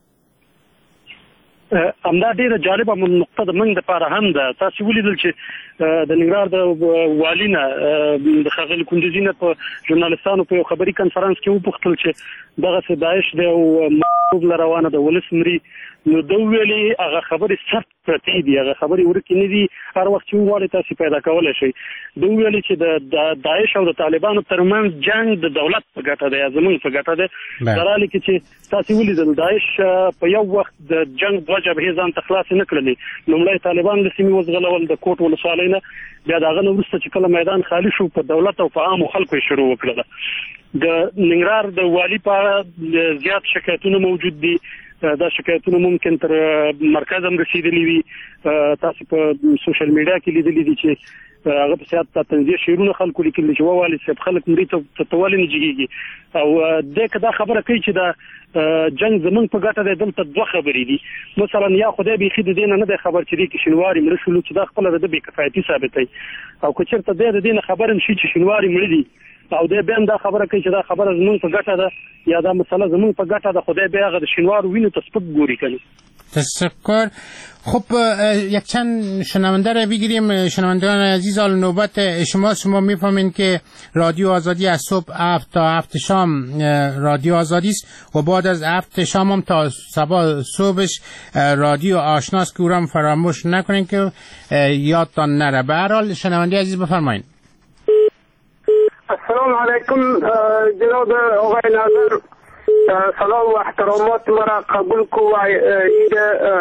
همدا ډیره جالبه نقطه د موږ دپاره هم ده تاسو ولیدل چې د ننګرهار د والي نه د ښاغلي کندوزي نه په ژورنالستانو په یو خبري کنفرانس کې وپوښتل چې دغسې داعش دی او مکتوب له روانه د ولس مري نو ده وویلې هغه خبرې سخت پرتې دي هغه خبرې ورکې نه دي هر وخت چې وغواړئ تاسې پیدا کولی شئ ده وویلې چې د داعش او د طالبانو ترمنځ جنګ د دولت په ګټه دی یا زموږ په ګټه دی درالې کې چې تاسې ولیدل داعش په یو وخت د جنګ دوه جبهې ځان ته خلاصې نه کړلې لومړی طالبان له سیمې وځغلول د کوټ ولسوالۍ نه بیا د هغه نه وروسته چې کله میدان خالي شو په دولت او په عامو خلکو یې شروع وکړله د ننګرهار د والي په اړه زیات شکایتونه موجود دي دا شکایتونه ممکن تر مرکز هم رسیدلی وي تاسو په سوشل میډیا کې لیدلی دي چې هغه په سیاست تنظیم شعرونه خلکو لیکلي چې والي صاحب خلک مري ته ولې نه جګیږي او دغه دا خبره کوي چې دا جنگ زمونږ په ګټه دی دلته دوه خبرې دي مثلا یا خدای بيخي د دې نه خبر چې دی کې شینواري مړ شول چې دا خپل د بې کفایتي ثابتوي او که چېرته د دې نه خبر هم شي چې شینواري مړ دي او دې بیا دا خبره کوي چې دا خبره زمونږ په ګټه ده یا دا مسله زمونږ په ګټه ده خدای بیا هغه د شینوارو وینو ته سپک ګوري کنه تشکر. خب یک چند شنونده را بگیریم. شنوندگان عزیز، حال نوبت شما میفهمین که رادیو آزادی از صبح 7 تا 7 شام رادیو آزادی است و بعد از 7 شام هم تا صبحش رادیو آشناست که او را فراموش نکنین که یادتان نره. به هر حال شنونده عزیز بفرمایید. السلام علیکم جناب آقای ناظر، سلام و احترامات مرا قبول کو و عید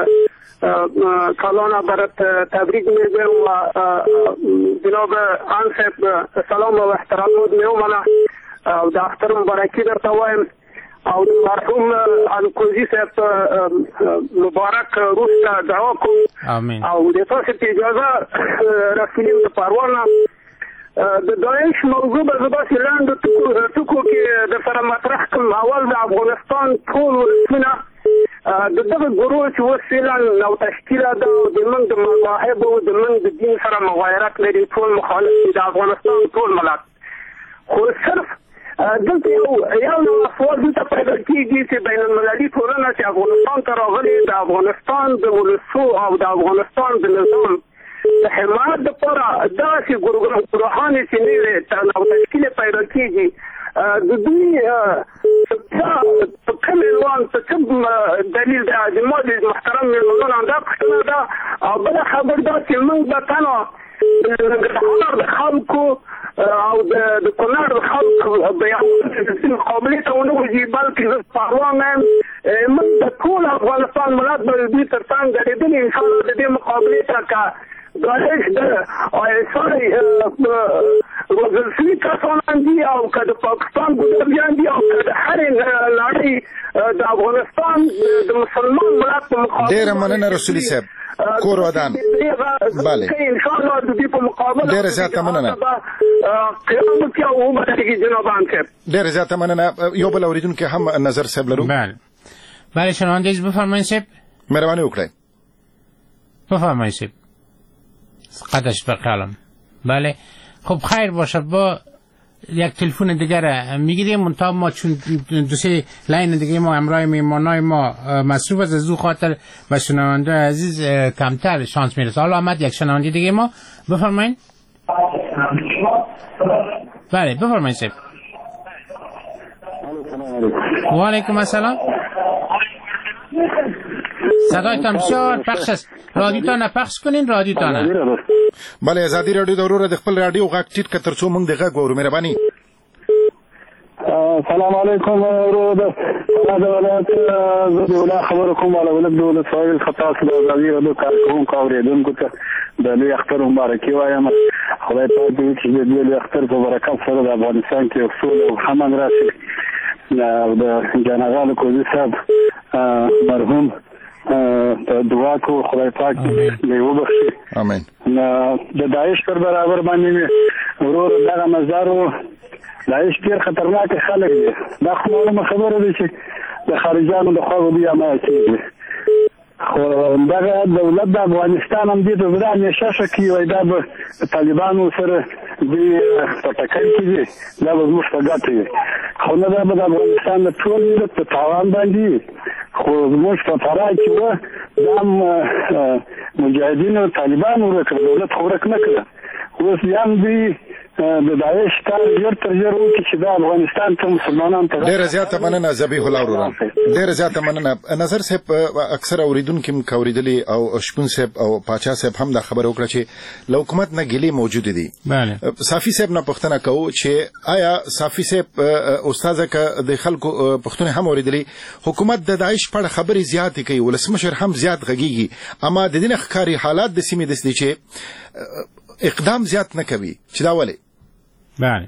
سالانه برات تبریک میگم و جناب آن سلام و احترامات میومنه و د اختر مبارکی درته وایم او د مرحوم الکوزي صاحب مبارک روسته دعا کوم. امين. او د تاسو اجازه رسولیم د پروانه د داعش موضوع به زباسي لاندې ټکو کې د سره مطرح کوم. اول د افغانستان ټول ولسونه د دغه ګروه چې اوس فعلا او تشکیله ده د موږ د مذاهبو د موږ د دین سره مغایرت لري، ټول مخالف دي د افغانستان ټول ملت، خو صرف دلته یو نوع افواج دلته پیدا کېږي چې بین المللي ټولنه چې افغانستان ته راغلي د افغانستان د ولسو او د افغانستان د نظام د حمایت دپاره داسې ګروهانې چې نوې او تشکیلې پیدا کېږي د دوی په کوم عنوان په کوم دلیل د ما د محترم مېلمنو دا پوښتنه ده. او بله خبر دا چې موږ به تنها د ننګرهار د خلکو او د کونړ د خلکو بیان مقابلې ته ونه وځي، بلکې زه پروان یم موږ د ټول افغانستان ملت به دوی تر څنګ ګډېدلي انشاءالله د دې مقابلې ته که داعش د روزل شوي کسان دي او که د پاکستان ګلابیان دي او که د هرې نړۍ د افغانستان د مسلمان ملت په مقابل. ډېره مننه رسولي صاحب، کور ودان. بله انشاءالله د دې په مقابله ډېره زیاته مننه. قیام وکړي او وبخښي جنابان صاحب. ډېره زیاته مننه. یو بل اورېدونکی هم نظر صاحب لرو. بله شنونده عزیز بفرمایید صاحب. مهرباني وکړئ. بفرمایید صاحب. قدش بقلم. بله خب خیر باشه، با یک تلفن دیگر میگیریم. منتها ما چون دو سه لاین دیگه ما امرای میمانای ما مصروف از او خاطر به شنونده عزیز کمتر شانس میرسه. حالا آمد یک شنونده دیگه ما. بفرمایید. بله بفرمایید صاحب. و علیکم السلام. صدایتان بسیار پخش است. رادیوتان پخش کنین. رادیوتان بله ازادي رادیو د وروره د خپل رادیو غږ ټیټ کتر څو موږ د غږ ورو مهرباني. السلام علیکم ورود د ولایت زه خبرکم علی ولایت د ولایت فایل خطا د ازادي رادیو کارکونکو اوریدونکو ته د لوی اختر مبارکي وایم. خدای پاک دې چې د لوی اختر په برکت سره د افغانستان کې اصول او امن راشي. د جنرال کوزي صاحب مرحوم دعا کو خدای پاک دې وبخشي. امين. د داعش پر برابر باندې ورور دغه مزارو داعش ډیر خطرناک خلک دي. دا خبره ده چې د خارجانو د خوا بیا ما کېږي. خو دغه دولت د افغانستان هم دې په ځان نشه کوي وای دا به طالبانو سره دې پټکل کیږي دا به موږ په ګټه وي. خو نه دا به د افغانستان د ټول ملت په تاوان باندې خو موږ په فرای کې و دا مجاهدینو طالبانو ورکړ دولت خو ورک نه کړ. اوس یان دې د داعش کار ژر تر ژر وکړي چې د افغانستان ته مسلمانان ته ډېره زیاته مننه ذبیح الله ورور. ډېره زیاته مننه. نظر صاحب اکثر اوریدونکو هم کوریدلی او شپون صاحب او پاچا صاحب هم دا خبر وکړه چې له حکومت نه ګیلې موجود دي. بله صافي صاحب نه پوښتنه کوو چې آیا صافي صاحب استاد کا د خلکو پوښتنه هم اوریدلی حکومت د داعش په اړه خبري زیات کوي ولسمشر هم زیات غږیږي اما د دې ښکاری حالات د سیمې د دې چې اقدام زیات نه کوي چې دا ولې. بله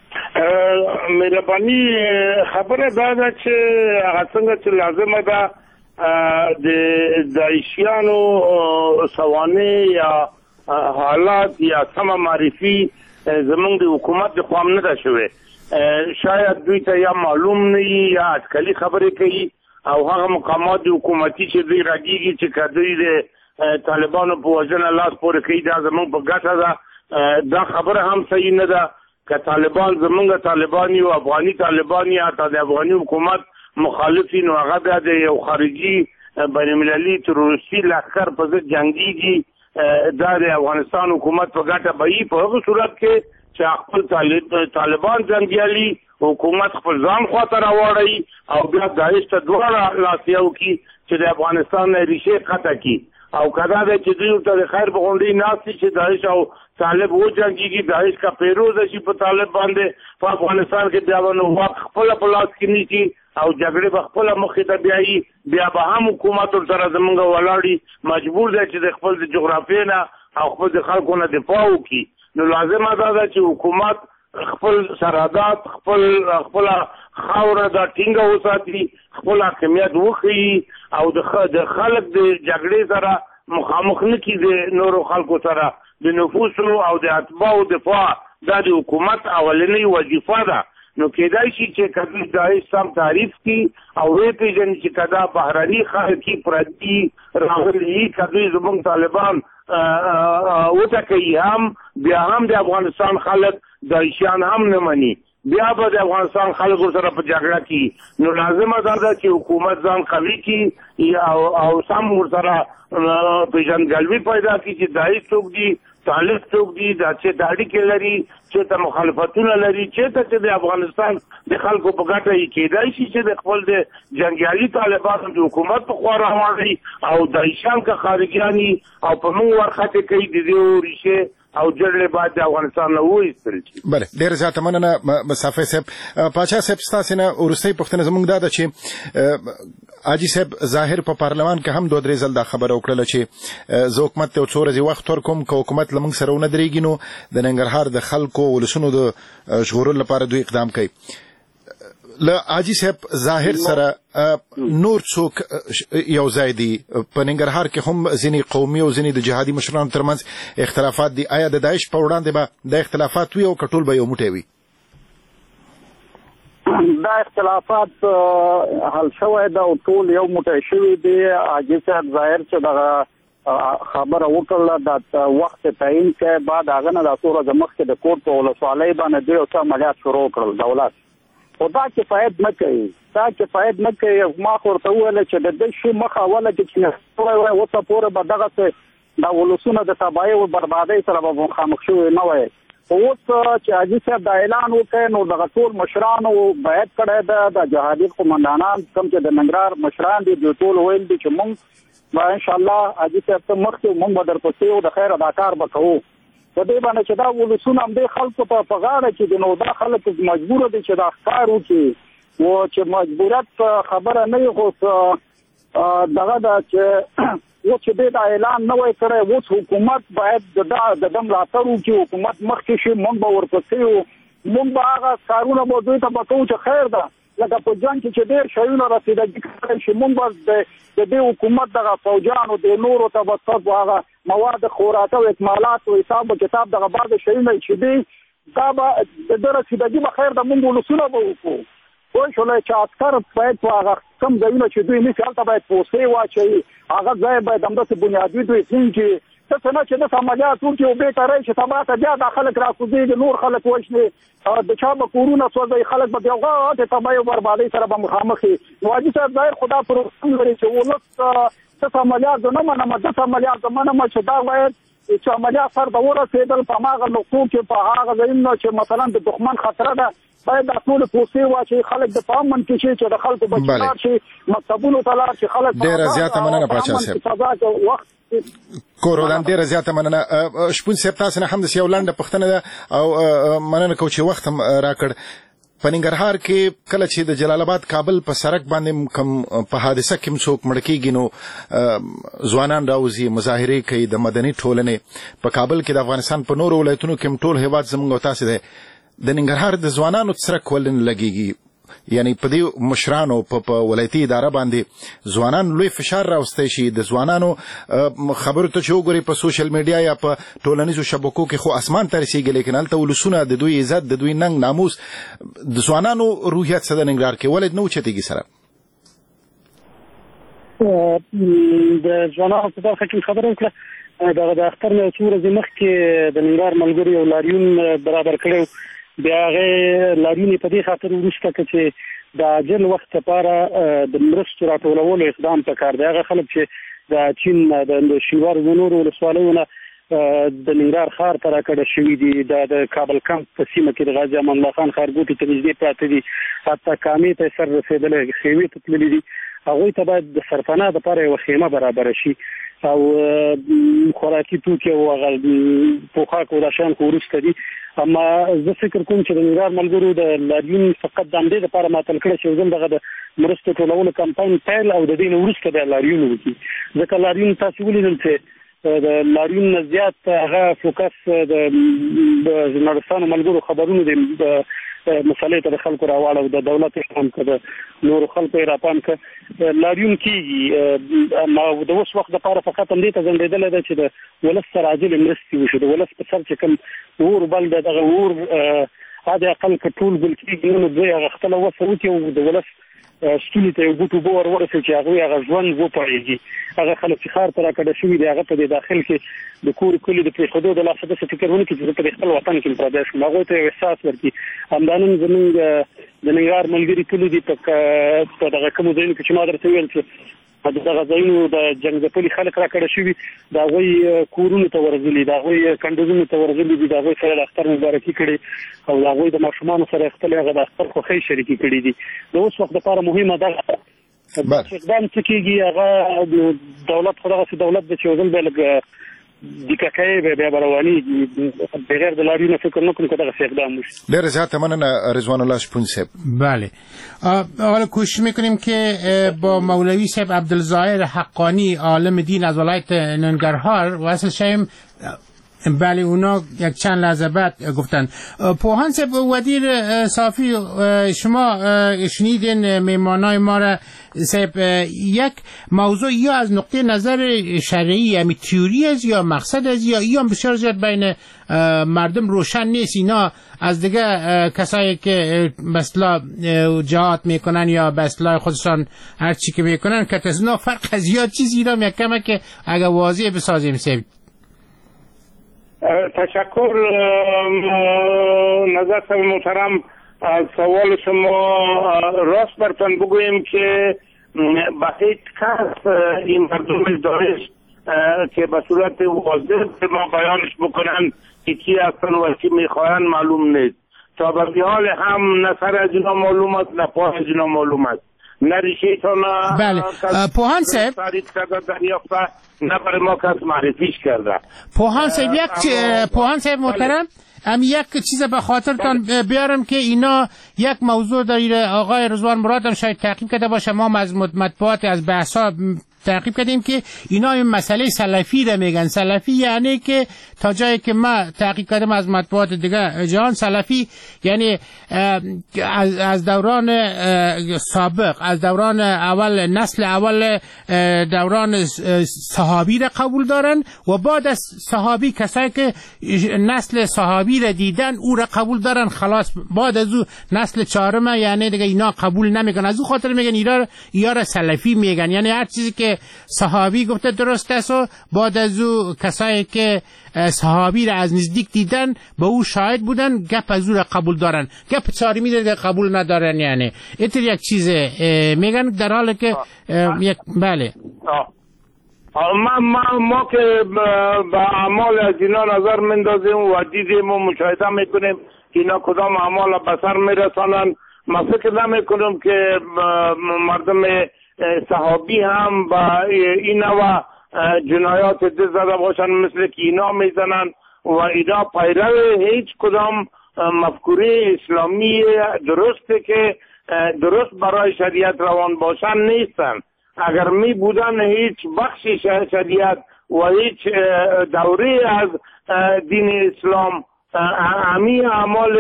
مهرباني خبره دا ده چې هغه څنګه چې لازمه ده د داعشیانو سوانح یا حالات یا سم معرفي زمونږ د حکومت د خوا نه ده شوې. شاید دوی ته یا معلوم نه یا اټکلي خبرې کوي او هغه مقامات د حکومتي چې دوی راګیږي چې کدوی د طالبانو په وجنه لاس پورې کوي دا زمونږ په ګټه ده. دا خبره هم صحیح نه ده که طالبان زمونږ طالبان او افغاني طالبان یا د افغاني حکومت مخالفین او هغه د یو خارجي بین المللي تروریستي لښکر په ضد جنګيږي دا د افغانستان حکومت په ګټه به په هغه صورت کې چې خپل طالبان جنګیالي حکومت خپل ځان خواته راوړي او بیا داعش ته دواړه لاسیو کی چې د افغانستان نه ریشه قطع کی او کدا د چې دوی ته خیر په غونډې ناسي چې داعش او طالب و جنگيږي داعش کا پیروز شي په طالب باندې په افغانستان کې بیا نو وخت خپل پلاس کې نشي او جګړه په خپل مخ ته بیاي بیا به هم حکومت سره زمونږ ولاړی مجبور دی چې د خپل جغرافیې نه او خپل خلکو نه دفاع وکړي. نو لازم ده چې حکومت خپل سرحدات خپل خاوره د ټینګه وساتي خپل حاکمیت وکړي او د خلک د جګړې سره مخامخ نه کیږي نورو خلکو سره د نفوس او د اتباع دفاع د حکومت اولنی وظیفه ده. نو کېدای شي چې کله داعش سم تعریف کی او وی پیژن چې کدا بهراني خلکې پردي راغلي کله زموږ طالبان وټکي هم بیا هم د افغانستان خلک داعشیان هم نه مني بیا به د افغانستان خلکو سره په جګړه کې. نو لازمه ده چې حکومت ځان قوي کړي او سم ورسره پیژندګلوي پیدا کړي چې داعش څوک دي طالب څوک دي دا چې داړي کې لري چې ته مخالفتونه لري چې ته د افغانستان د خلکو په ګټه یې کېدای شي چې د خپل د جنګیالي طالبانو د حکومت په خوا راوړي او داعشان که خارجياني او په موږ ورخته کوي د دې ریشه او جړلې بعد د افغانستان نه وېستل شي. بله ډېر زیاته مننه صافي صاحب. پاچا صاحب ستاسو نه ورستۍ پوښتنه زموږ دا ده چې حاجي صاحب ظاهر په پارلمان کې هم 2-3 ځل دا خبره وکړه چې زه حکومت ته څو ورځې وخت ورکوم که حکومت لمنګ سره ونه درېږي نو د ننګرهار د خلکو ولسونو د ژغورلو لپاره دوی اقدام کوي. له حاجي صاحب ظاهر سره نور څوک یو ځای دي په ننګرهار کې هم ځینې قومي او ځینې د جهادي مشرانو ترمنځ اختلافات دي. آیا د داعش په وړاندې به د اختلافات وي او کټول به یو موټی وي؟ دا اختلافات حل شوی دا او ټول یو موټی شوي دي. حاجي صاحب ظاهر چې دغه خبره وکړه د وخت تعیین کې بعد هغه نه د څو ورځې مخکې د کوټ په ولسوالۍ باندې دوی څه عملیات شروع کړل دولت خو دا کفایت نه کوي ما خو ورته وویل چې د دې شي مخه اوله چې اوسه پورې به دغسې دا ولسونه د تباهۍ او بربادۍ سره به مخامخ شوي نه وای اوس چې حاجي صاحب دا اعلان وکړ نو دغه ټول مشرانو بیعت کړی ده د جهادي قومندانان کوم چې د ننګرهار مشران دي دوی ټول ویل دي چې موږ به انشاءالله حاجي صاحب ته مخکې موږ به درپسې وو د خیره دا کار به کوو په دې باندې چې دا ولسونه همدې خلکو ته په غاړه کې دي نو دا خلک مجبوره دي چې دا ښکار وکړي و چې مجبوریت خبره نه وي خو دغه دا چې و چې دا اعلان نه وای کړی اوس حکومت باید د ده ملاتړ وکړي حکومت مخکې شي موږ به ورپسې وو موږ به هغه کارونه به دوی ته به کوو چې خیر ده لکه په جنګ کې چې ډېر شیونه رسېدګي کړی شي موږ به د دې حکومت دغه فوجانو د نورو ته به څه هغه مواد خوراکه او اکمالات او حساب و کتاب دغه بعضې شیونه چې دي دا به د ده رسېدګي به خیر ده موږ ولسونه به وکړو پوه شولئ چې عسکر باید په هغه کم ځایونه چې دوی نیسي هلته باید پوستې واچوي هغه ځای باید همداسې بنیادي دوی ټینګ څه نه چې داسې عملیات وکړي او بېرته راشي سبا ته بیا دا خلک راکوزېږي نور خلک وژني د چا به کورونه سوځوي خلک به بیا غاټې تباهۍ او بربادۍ سره به مخامخ وي نو حاجي صاحب ظاهر خو دا پروګرام لري چې ولس داسې عملیات زه نه منم داسې عملیات زه منم چې دا باید چې عملیات سر ته ورسېدل په هماغه نقطو کې په هغه ځایونو چې مثلا د دښمن خطره ده باید دا ټول پوستې واچي خلک د پامن کې شي چې د خلکو بچیار شي مکتبونو ته لاړ شي خلک ډېره زیاته مننه پاچا صاحب کورودان ډېره زیاته مننه شپون صاحب تاسو نه هم د یو لنډه پوښتنه ده او مننه کوم چې وخت هم راکړ په ننګرهار کې کله چې د جلال آباد کابل په سړک باندې کم په حادثه کې څوک مړ کېږي نو ځوانان راوځي مظاهرې کوي د مدني ټولنې په کابل کې د افغانستان په نورو ولایتونو کې ټول هېواد زموږ او تاسې دی د ننګرهار د ځوانانو څرک ولې نه لګېږي یعنی په دې مشرانو په ولایتي اداره باندې ځوانان لوی فشار راوستی شي د ځوانانو خبرو ته چې وګورئ په سوشل میډیا یا په ټولنیزو شبکو کې خو اسمان ته رسېږي لیکن هلته ولسونه د دوی عزت د دوی ننګ ناموس د ځوانانو روحیت څه د ننګرهار کې ولې نه اوچتېږي سره د ځوانانو په برخه کې خبره وکړه دغه د اختر نه څو ورځې مخکې د ننګرهار ملګرو یو لاریون برابر کړی بیا هغې لاریون یې په دې خاطر وروسته که چې د عاجل وخت لپاره د مرستو راټولولو اقدام پکار دی هغه خلک چې د چین د شینوارو د نورو ولسوالیو نه د ننګرهار ښار ته راکډه شوي دي د کابل کمپ په سیمه کې د غازي امان الله خان ښارګوټي ته نږدې پراته دي حتی کامې ته یې سر رسېدلی خیمې ته تللي دي هغوی ته باید د سرپناه دپاره یوه خیمه برابره شي او خوراکي توکي او هغه پوښاک او دا شیان خو وروسته دي اما زه فکر کوم چې د ننګرهار ملګرو د لاریون فقط د همدې دپاره ماتل کړی چې یو ځل دغه د مرستو ټولولو کمپاین پیل او د دې نه وروسته بیا لاریون وکړي ځکه لاریون تاسې ولیدل چې د لاریون نه زیات هغه فوکس د ژورنالستانو ملګرو خبرونو د مسلې ته د خلکو راواړو د دولت احترام که د نورو خلکو یې راپام که لاریون کېږي د اوس وخت دپاره فقط همدې ته ځنډېدلی ده چې د ولس سره عاجلې مرستې وشي د ولس په سر چې کوم اور بل د دغه اور حد اقل که ټول ګل کېږي نو دوی هغه خپله وسه وکړي او د ولس ستوني ته یو ګوټ اوبه ور ورسوي چې هغوی هغه ژوند وپړېږي هغه خلک چې ښار ته راکډه شوي دي هغه په دې داخل کې د کور کلي د پرېښودو د لاسه داسې فکر ونه کړي چې زه په دې خپل وطن کې پردی شوم هغوی ته یو احساس ورکړي همدا نن زموږ د ننګرهار ملګري تللي دي په دغه کومو ځایونو کې چې ما درته وویل چې دغه ځایونو د جنګ ځپلي خلک راکډه شوي د هغوی کورونو ته ورغلي د هغوی کنډوزونو ته ورغلي دي د هغوی سره د اختر مبارکي کړې او د هغوی د ماشومانو سره خپلې هغه د اختر خوښۍ شریکې کړي دي د اوس وخت لپاره مهمه دغه اقدام څه کېږي هغه دولت خو دغسې دولت دی چې یو ځل به لږ دیکه کوي بیا به روانېږي بغیر د لاریونه فکر نه کوم که دغسې اقدام وشي ډېره زیاته مننه رضوان الله شپون صاحب بله حالا کوشش میکنیم که با مولوی صاحب عبدالظاهر حقانی عالم دین از ولایت ننگرهار وصل شویم بله اونا یک چند لحظه بعد گفتن پوهان صاحب ودیر صافی شما شنیدین میمانای ما را صاحب یک موضوع یا از نقطه نظر شرعی یعنی تئوری است یا مقصد است یا بسیار زیاد بین مردم روشن نیست اینا از دیگه کسایی که به اصطلاح جهاد میکنن یا به اصطلاح خودشان هر چی که میکنن که تزنا فرق زیاد چیزی را میکنه که اگر واضح بسازیم صاحب تشکر نظر صاحب محترم از سوال شما راست برتان بگویم که به هیچ کس این مردم داعش که به صورت واضح به ما بیانش بکنن که کی هستن و کی میخواین معلوم نیست. تا به حال هم نه سر از اینا معلوم است نه پای از اینا معلوم است، نه ریشه‌تان بله پوهان صاحب دریافته نه برای ما کس معرفیش کرده. پوهان صاحب محترم یک چیز به خاطرتان بیارم که اینا یک موضوع داره آقای رضوان مراد هم شاید تعقیب کرده باشه، ما از مطبوعات از بحثا تعقیب کردیم که اینا این مسئله سلفی رو میگن. سلفی یعنی که تا جایی که ما تعقیب کردیم از مطبوعات دیگه جهان، سلفی یعنی از دوران سابق، از دوران اول، نسل اول دوران صحابی رو قبول دارن و بعد از صحابی کسایی که نسل صحابی رو دیدن او رو قبول دارن، خلاص بعد از او نسل چهارم یعنی دیگه اینا قبول نمیکنن. از او خاطر میگن اینا رو سلفی میگن، یعنی هر چیزی که صحابی گفته درست است و بعد از او کسایی که صحابی را از نزدیک دیدن به او شاهد بودن گپ از او را قبول دارن، گپ چهارمی را قبول ندارن. یعنی اینطور یک چیز میگن در حالی که بله ما که به اعمال از اینا نظر مندازیم و دیدیم و مشاهده میکنیم که اینا کدام اعمال به سر میرسانن. ما فکر نمیکنم که مردم صحابی هم با این و جنایات دست زده باشن مثل که اینا میزنن و اینا پیرو هیچ کدام مفکوره اسلامی درسته که درست برای شریعت روان باشن نیستن. اگر می بودن هیچ بخشی شریعت و هیچ دوره از دین اسلام همی اعمال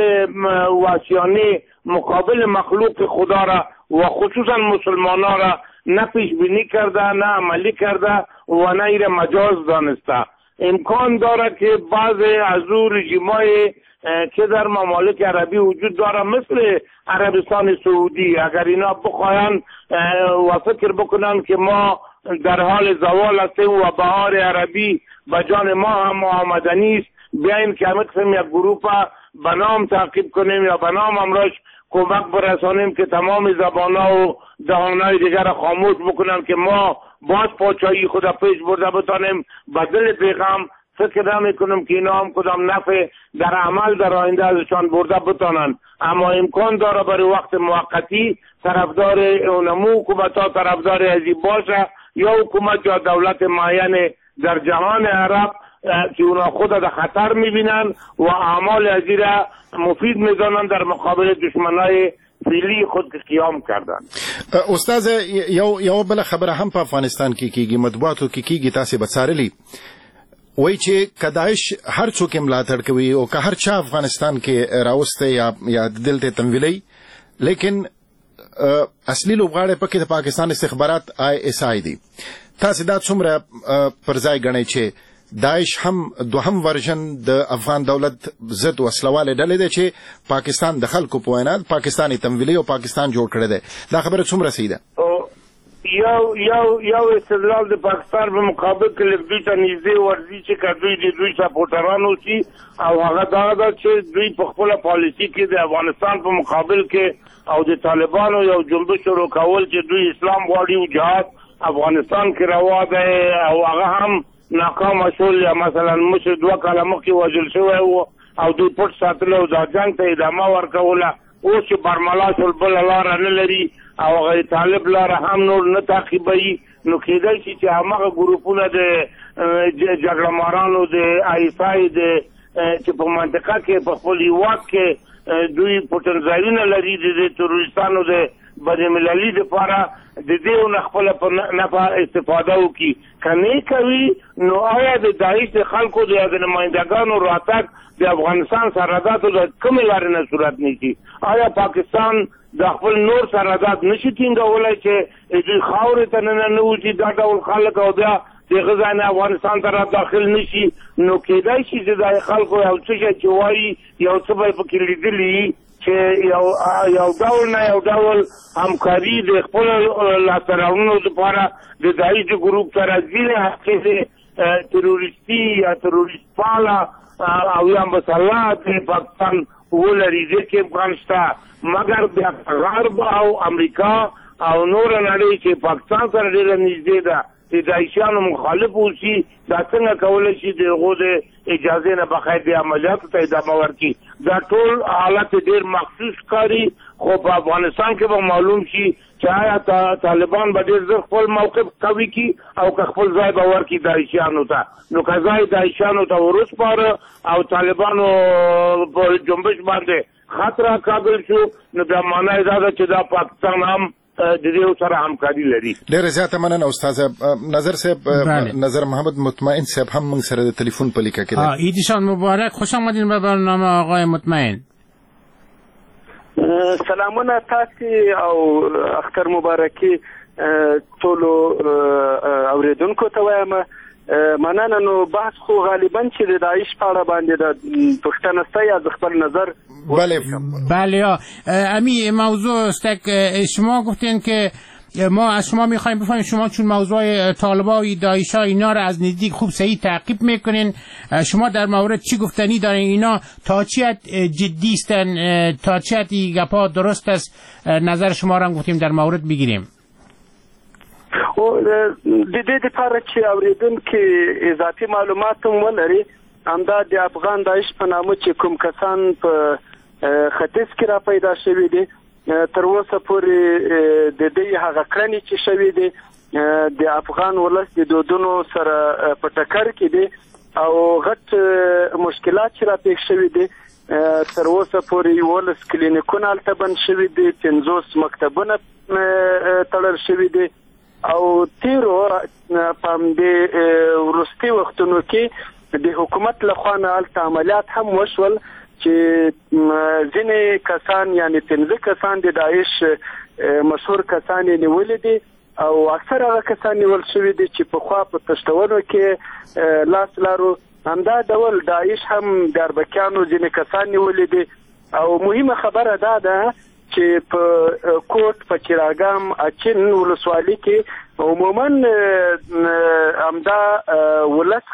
وحشیانه مقابل مخلوق خدا را و خصوصا مسلمانان را نه پیش بینی کرده، نه عملی کرده و نه ایره مجاز دانسته. امکان داره که بعض از او رژیمای که در ممالک عربی وجود داره مثل عربستان سعودی، اگر اینا بخواین و فکر بکنن که ما در حال زوال هستیم و بهار عربی به جان ما هم آمدنی است، بیاین که همه قسم یک گروه به نام تعقیب کنیم یا به نام امراش کمک برسانیم که تمام زبانها و دهانهای دیگر را خاموش بکنن که ما باز پادشاهی خود پیش برده بتانیم به دل پیغام. فکر نمی‌کنم که اینا هم کدام نفع در عمل در آینده ازشان برده بتانن، اما امکان داره برای وقت موقتی طرفدار اونمو حکومت‌ها طرفدار ازی باشه یا حکومت یا دولت معین در جهان عرب که اونا خود در خطر می‌بینن و اعمال ازی را مفید می‌دانن در مقابل دشمنای فعلی خود قیام کردن. استاد یو بل خبره هم په افغانستان کې کیږي، مطبوعاتو کې کیږي، تاسو به څارلي وای چې کداعش هر څوک ملاتړ کوي او که هر چا افغانستان کې راوسته یا دلته تمویلي، لیکن اصلي لوبغاړي پکې د پاکستان استخبارات ISI دي. تاسو دا څومره پر ځای غنئ چې داعش هم دوهم ورژن د افغان دولت ضد وسلواله ډلې ده چې پاکستان د خلکو په وینا پاکستاني تمویلي او پاکستان جوړ کړی دی، دا خبره څومره صحیح ده؟ یو استدلال د پاکستان په مقابل کې لږ ته نږدې ورځي چې کدوی د دوی سپورټران اوسي او هغه دا ده چې دوی په خپل پالیسي کې د افغانستان په مقابل کې او د طالبانو یو جنبش شروع کول چې دوی اسلام غواړي او جهاد افغانستان کې روا ده او هغه هم ناکام شول. یا مثلا مشر 2 کاله مخکې وژل شوی او دوی پټ ساتلو او دا جنګ ته ادامه ورکوله. اوس چې برملا شول بل لاره نه لري او غیر طالب لاره هم نور نه تعقیبوي، نو کېدای شي چې هماغه ګروپونه د جګړه مارانو د ISI چې په منطقه کې په خپل هېواد کې دوی پوتنځایونه لري د تروریستانو د بین‌المللي دپاره د دې نه خپله په نفع استفاده وکړي. که نه کوي نو آیا د داعش د خلکو د نمایندګانو راتګ د افغانستان سرحداتو د کومې لارې نه صورت نیسي؟ آیا پاکستان د خپل نور سرحدات نشي ټینګولی چې دوی خاورې ته ننوځي دا ډول خلک او بیا د غذا نه افغانستان ته داخل نشي؟ نو کېدای شي چې د خلکو یو څه شی چې وایي یو څه به یې پکې لیدلي چې یو ډول نه یو ډول همکاري د خپل لاسته راوړنو لپاره د داعش ګروپ سره ځینې حقیقي تروریستي یا تروریست پاله او یا مسله د پاکستان ولري ځکه امکان شته، مګر بیا غرب او امریکا او نور نړۍ چې پاکستان سره ډېره نږدې ده د داعشیانو مخالف اوسي دا څنګه کولی شي د هغو د اجازې نه بغیر د عملیاتو ته ادامه ورکړي دا ټول حالت ډېر مخصوص ښکاري خو په افغانستان کې به معلوم شي چې آیا طالبان به ډېر زر خپل موقف قوي کړي او که خپل ځای به ورکړي داعشیانو ته نو که ځای داعشیانو ته وروسپاره او طالبانو په جنبش باندې خط راکاږل شو نو بیا معنا یې دا ده چې دا پاکستان هم د دې سره همکاري لري. ډېره زیاته مننه استاد نظر صاحب. نظر محمد مطمئن صاحب هم موږ سره د تلیفون په لیکه کې ده. عیدشان مبارک، خوش آمدین به برنامه آقای مطمئن. سلامونه تاسو او اختر مبارکي ټولو اوریدونکو ته وایم. مننه. نو بحث خو غالبا چې د داعش په اړه باندې د پښتنه سي از خپل نظر بله امی موضوع استک شما گفتین که ما از شما میخوایم بفهمیم شما چون موضوع طالبای داعش اینا رو از نزدیک خوب صحیح تعقیب میکنین شما در مورد چی گفتنی دارین اینا تا چی جدی استن تا چی گپا درست است نظر شما رو هم گفتیم در مورد بگیریم. او د دې لپاره چې اوریدونکو اضافي معلومات هم ولري همدا د افغان داعش په نامه چې کوم کسان په ختیځ کې را پیدا شوي دي تر اوسه پورې د دې هغه کړنې چې شوي دي د افغان ولس د دودونو سره په ټکر کې دي او غټ مشکلات چې را پېښ شوي دي تر اوسه پورې 11 کلینیکونه هلته بند شوي دي 50 مکتبونه تړل شوي دي او تیرو په دې وروستي وختونو کې د حکومت لخوا نه هلته عملیات هم وشول چې ځینې کسان یعنی 15 کسان د داعش مشهور کسان نیولي دي او اکثر هغه کسان نیول شوي دي چې پخوا په تشتونو کې لاس لارو همدا ډول داعش هم د اربکیانو ځینې کسان نیولي دي او مهمه خبره دا ده چې په کوټ په چراګام اچین ولسوالۍ کې عموما همدا ولس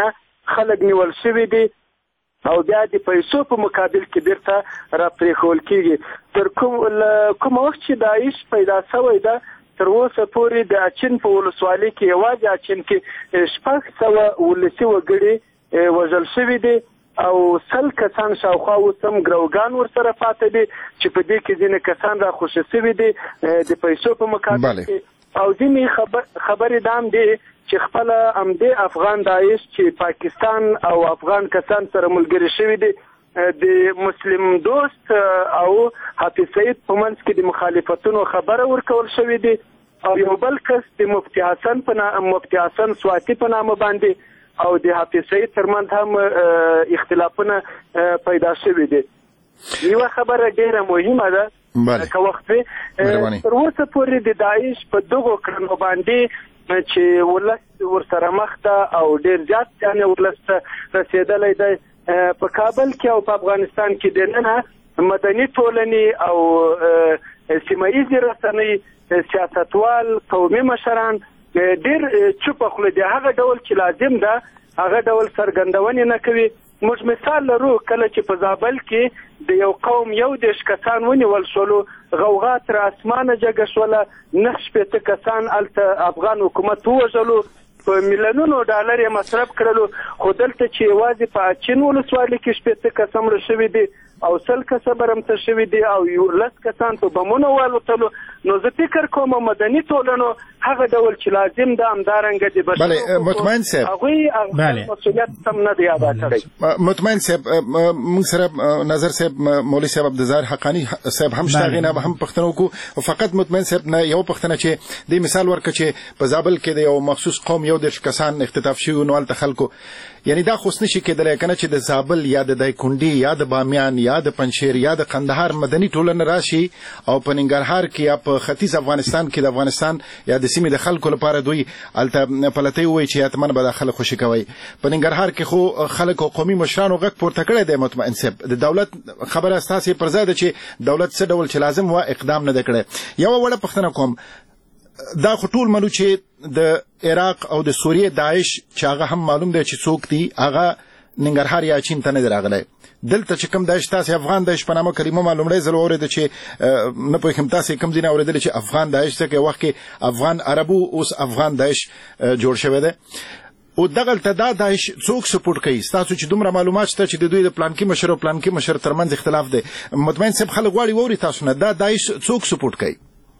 خلک نیول شوي دي او بیا د پیسو په مقابل کې بیرته را پرېښول کېږي تر کوم وخت چې داعش پیدا شوی ده تر اوسه پورې د اچین په ولسوالۍ کې یوازې اچین کې 600 ولسي وګړي وژل شوي دي او 100 کسان شاوخوا اوس هم ګروګان ورسره پاتې دي چې په دې کې ځینې کسان را خوشي شوي دي د پیسو په مقابل کې او ځینې خبرې دا هم دي چې خپل همدې افغان داعش چې پاکستان او افغان کسان سره ملګري شوي دي د مسلم دوست او حافظ سعید په منځ کې د مخالفتونو خبره ورکول شوې دي او یو بل کس د مفتی حسن سواتی په نامه باندې او د حافظ سعید ترمنځ هم اختلافونه پیدا شوي دي. یوه خبره ډیره مهمه ده که وخت وي تر اوسه پورې د داعش په دغو کړنو باندې چې ولس ورسره مخ ده او ډیر زیات یعنې ولس ته رسېدلی دی په کابل کې او په افغانستان کې دننه مدني ټولنې او سیمه ییزې رسنۍ سیاستوال قومي مشران ډیر چوپه خوله دي هغه ډول چې لازم ده هغه ډول څرګندونې نه کوي. موږ مثال لرو کله چې په زابل کې د یو قوم 11 کسان ونیول شولو غوغا تر اسمانه جګه شوله 9 کسان هلته افغان حکومت ووژلو په میلیونونو ډالر یې مصرف کړلو خو دلته چې یوازې په اچین ولسوالۍ کې 15 کسه مړه شوي دي او 100 کسه برمته شوي دي او 10 کسان په بمونو والوتلو نو زه فکر کوم مدني ټولنو هغه ډول چې لازم ده همدارنګه د بله مطمئن صاحب هغوی مسؤلیت سم نه دی ادا کړی. مطمئن صاحب موږ سره نظر صاحب مولوي صاحب عبدالظاهر حقانی صاحب هم شته غینه هم پښتنو کو فقط مطمئن صاحب نه یو پښتنه چې د مثال ورکړه چې په زابل کې د یو مخصوص قوم 11 کسان اختطاف شوي نو هلته خلکو یعنی دا خو نشي کېدلی کنه چې د زابل یا د دایکنډي یا د بامیان یا د پنجشیر یا د قندهار مدني ټولنه راشي او په ننګرهار کې یا په ختیځ افغانستان کې د افغانستان یا د سیمې د خلکو لپاره دوی الته پلتۍ وایي چې اتمن به د خلک خوشي کوي. په ننګرهار کې خو خلک او قومي مشرانو غږ پورته کړی دی. مطمئن صاحب د دولت خبره ستاسې پر ځای ده چې دولت څه ډول چې لازم و اقدام نه ده کړی. یوه وړه پوښتنه کوم دا خو ټول منو چې د عراق او د سوریې داعش چې هغه هم معلوم دی چې څوک دي هغه ننګرهار یا چین ته نه راغلی. دلته چې کوم داعش تاسې افغان داعش په نامه کلمه ما لومړی ځل واورېده چې نه پوهېږم تاسې کوم ځای نه اورېدلې چې افغان داعش ځکه یو وخت کې افغان عربو اوس افغان داعش جوړ شوی دی. او دغلته دا داعش څوک سپورټ کوي؟ ستاسو چې دومره معلومات شته چې د دوی د پلانکي مشر او پلانکي مشر ترمنځ اختلاف دی، مطمئن صاحب خلک غواړي واوري تاسو نه دا داعش څوک سپورټ کوي؟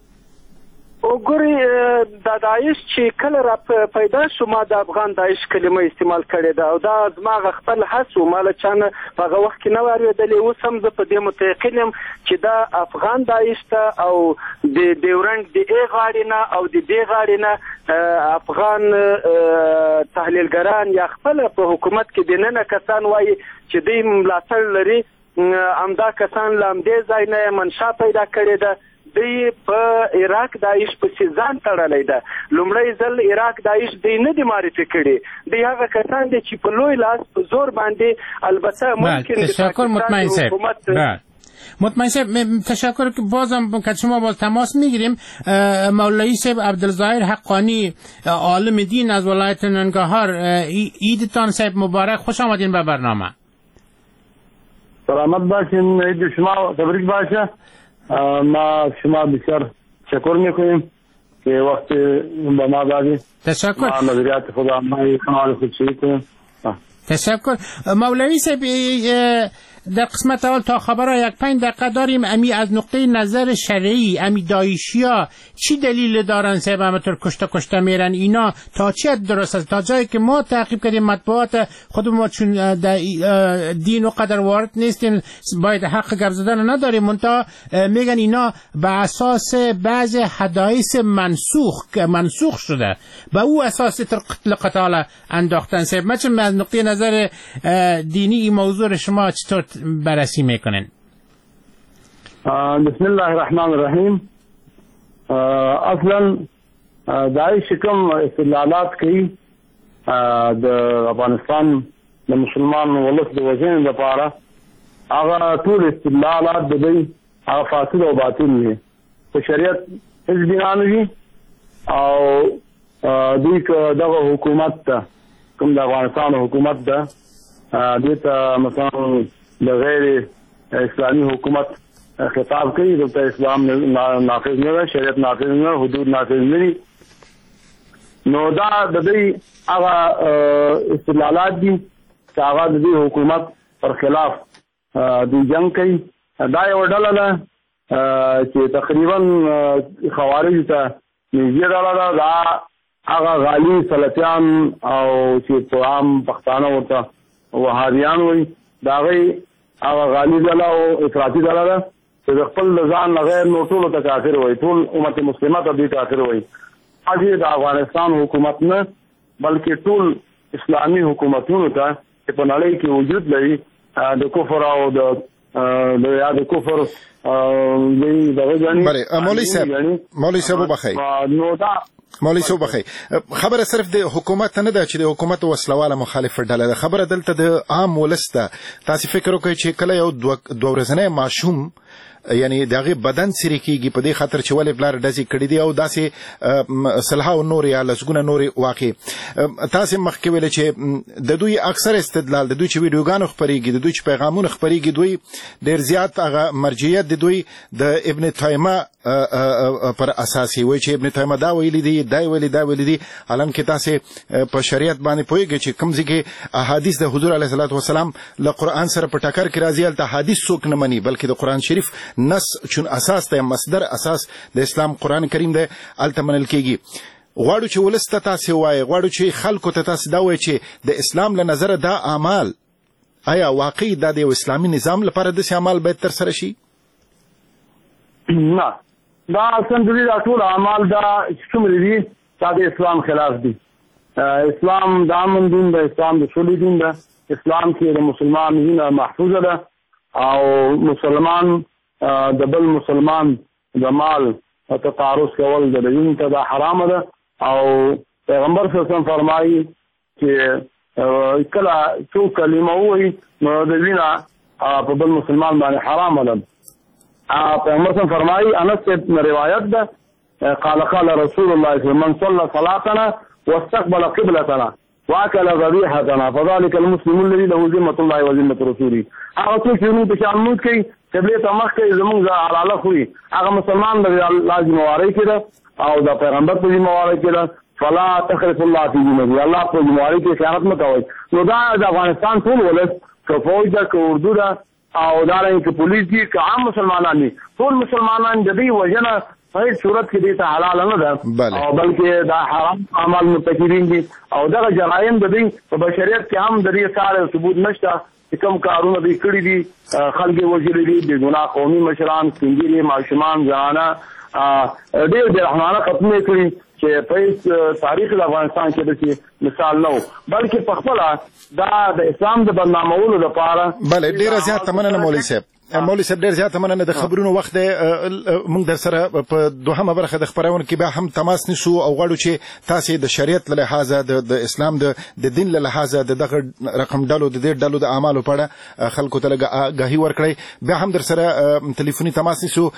وګورئ دا داعش چې کله را پیدا شو ما د افغان داعش کلمه استعمال کړې ده او دا زما خپل حس و ما له چا نه په هغه وخت کې نه واورېدلې. اوس هم زه په دې متيقن یم چې دا افغان داعش ته او د ډیورنډ د ای غاړې نه او د دې غاړې نه افغان تحلیلګران یا خپل په حکومت کې دننه کسان وایي چې دوی ملاتړ لري، همدا کسان له همدې ځای نه منشا پیدا کړې ده. دوی په عراق داعش پسې ځان تړلی ده. لومړی ځل عراق داعش دوی نه دي معرفي کړي، دوی هغه کسان دي چې په لوی لاس په زور باندې البته ممکن تشکر مطمئن صاحب. مطمئن صاحب تشکر که بازم که شما باز تماس میگیریم. مولوی صاحب عبدالظاهر حقانی عالم دین از ولایت ننگرهار، عیدتان صاحب مبارک، خوش آمدین به برنامه. سلامت باشین، عید شما تبریک باشه. ما شما بسیار شکر میکنیم که وقت به ما دادی. تشکر. ما نظریات خدا ما کانال خود شریک کنیم. تشکر. مولوی صاحب در قسمت اول تا خبر یک 5 دقیقه داریم. امی از نقطه نظر شرعی امی داعشیا چی دلیل دارن صاحب همطور کشته میرن؟ اینا تا چه درست است؟ تا جایی که ما تعقیب کردیم مطبوعات خود ما چون دین و قدر وارد نیستیم باید حق گپ زدن نداریم، منتها میگن اینا به اساس بعض حدایث منسوخ شده به او اساس قتل قتال انداختن. صاحب مثلا از نقطه نظر دینی این موضوع شما چطور بررسی میکنن؟ بسم الله الرحمن الرحیم. اصلا داعش کوم استدلالات کوي د افغانستان د مسلمان ولس د وژنې لپاره، هغه ټول استدلالات د دوی هغه فاسد او باطل دي، په شریعت هیڅ بنا نه دي او دوی که دغه حکومت ته کوم د افغانستان حکومت ده دوی ته مثلا د غیر اسلامي حکومت خطاب کوي، دلته اسلام نافذ نه ده، شریعت نافذ نه ده، حدود نافذ نه دي، نو دا د دوی هغه استدلالات دي چې هغه د دوی حکومت پر خلاف دوی جنگ کوي. دا یو ډله ده چې تقریبا خوارج ته نږدې ډله ده، دا هغه غالي سلفیان او چې په عام پښتانه ورته وهابیان وایي، د هغې هغه غالي ډله او افراطي ډله ده چې د خپل ځان نه غیر نو ټولو ته کافر وایي، ټول امت مسلمه ته دوی کافر وایي. هغې د افغانستان حکومت نه بلکې ټول اسلامي حکومتونو ته چې په نړۍ کې وجود لري د کفر او د کفر مولوی صاحب وبخئ مولوی صاحب بخی خبره صرف د حکومت نه ده چې د حکومت وسلواله مخالف ډله ده، خبره دلته د عام ولس ده. تاسو فکر وکړئ چې کله یو دوه ورځنی ماشوم یعنی دغه بدن سری کیږي په دې خاطر چې ولې بلار داسې کړی دی او داسې صلح او نور یا لسګونه نور واقع تاسو مخکې ویل چې د دوی اکثر استدلال د دوی چې ویډیوګانو خبريږي د دوی چې پیغامونه خبريږي دوی ډیر زیات هغه مرجعیت د دوی د ابن تیمیه پر اساس وي چې ابن تیمیه دا ویلي دی دا ویلي دی علم کې تاسو په شریعت باندې پوهیږئ چې کوم ځکه احادیث د حضور علیه الصلاه والسلام له قران سره په ټکر کې راځي الته حدیث څوک نه مني بلکې د قران شریف نص چون اساس ته مصدر اساس د اسلام قران کریم دی الته منل کېږي. غواړو چې ولسته تاسو وایي غواړو چې خلکو ته تاسو دا وایي چې د اسلام له نظر دا اعمال آیا واقعي د اسلامي نظام لپاره د اعمال باید تر سره شي؟ نه دا اصلا د ټول اعمال دا کوم دي چې د اسلام خلاف دي. اسلام د امن دین د اسلام د شولې دین ده، اسلام کې د مسلمان وینه محفوظه ده او مسلمان د بل مسلمان د مال ته تعرض کول د دین ته دا حرام ده او پیغمبر صلی الله علیه وسلم فرمایي چې کله څو کلمه وایي نو د وینه په بل مسلمان باندې حرام ده. پیغمبر صلی الله علیه وسلم فرمایي انس روایت ده قال رسول الله صلی الله علیه وسلم من صلى صلاتنا واستقبل قبلتنا واكل ذبيحتنا فذلك المسلم الذي له ذمه الله وذمه رسوله. هغه څوک چې موږ په شان موږ کوي قبله ته مخ کوي زموږ علاله خوري هغه مسلمان د لازم واره کړه او د پیغمبر په ذمہ کړه فلا تخرف الله في دينه. الله په ذمہ کې خیانت مه کوئ. نو دا د افغانستان ټول ولس که فوج ده که اردو ده او دارنګه که پولیس دي که عام مسلمانان دي ټول مسلمانان د دې وجنه په هیڅ صورت کې دې ته حلال نه ده او بلکې دا حرام اعمال مرتکبین دي او دغه جرایم د دې په بشریت کې هم د دې ساره ثبوت نشته چې کوم کارونه دې کړی دي خلک وژلي دي د ګناه قومي مشران سپین ماشومان زنانه ډېر د رحمانه ختمې کړي چې په تاریخ د افغانستان کې د مثال نه بلکې په خپل دا د اسلام د بدنامولو لپاره بله ډېره زیاته مننه مولوي صاحب. مولوي صاحب ډېر زیاته مننه د خبرونو وخت دی موږ در سره په دوهمه برخه د خپرونې کې بیا هم تماس نیسو او غواړو چې تاسې د شریعت له لحاظه د اسلام د دین له لحاظه د دغه رقم ډلو د دې ډلو د اعمالو په اړه خلکو ته لږ آګاهي ورکړئ. بیا هم در سره تلیفوني تماس نیسو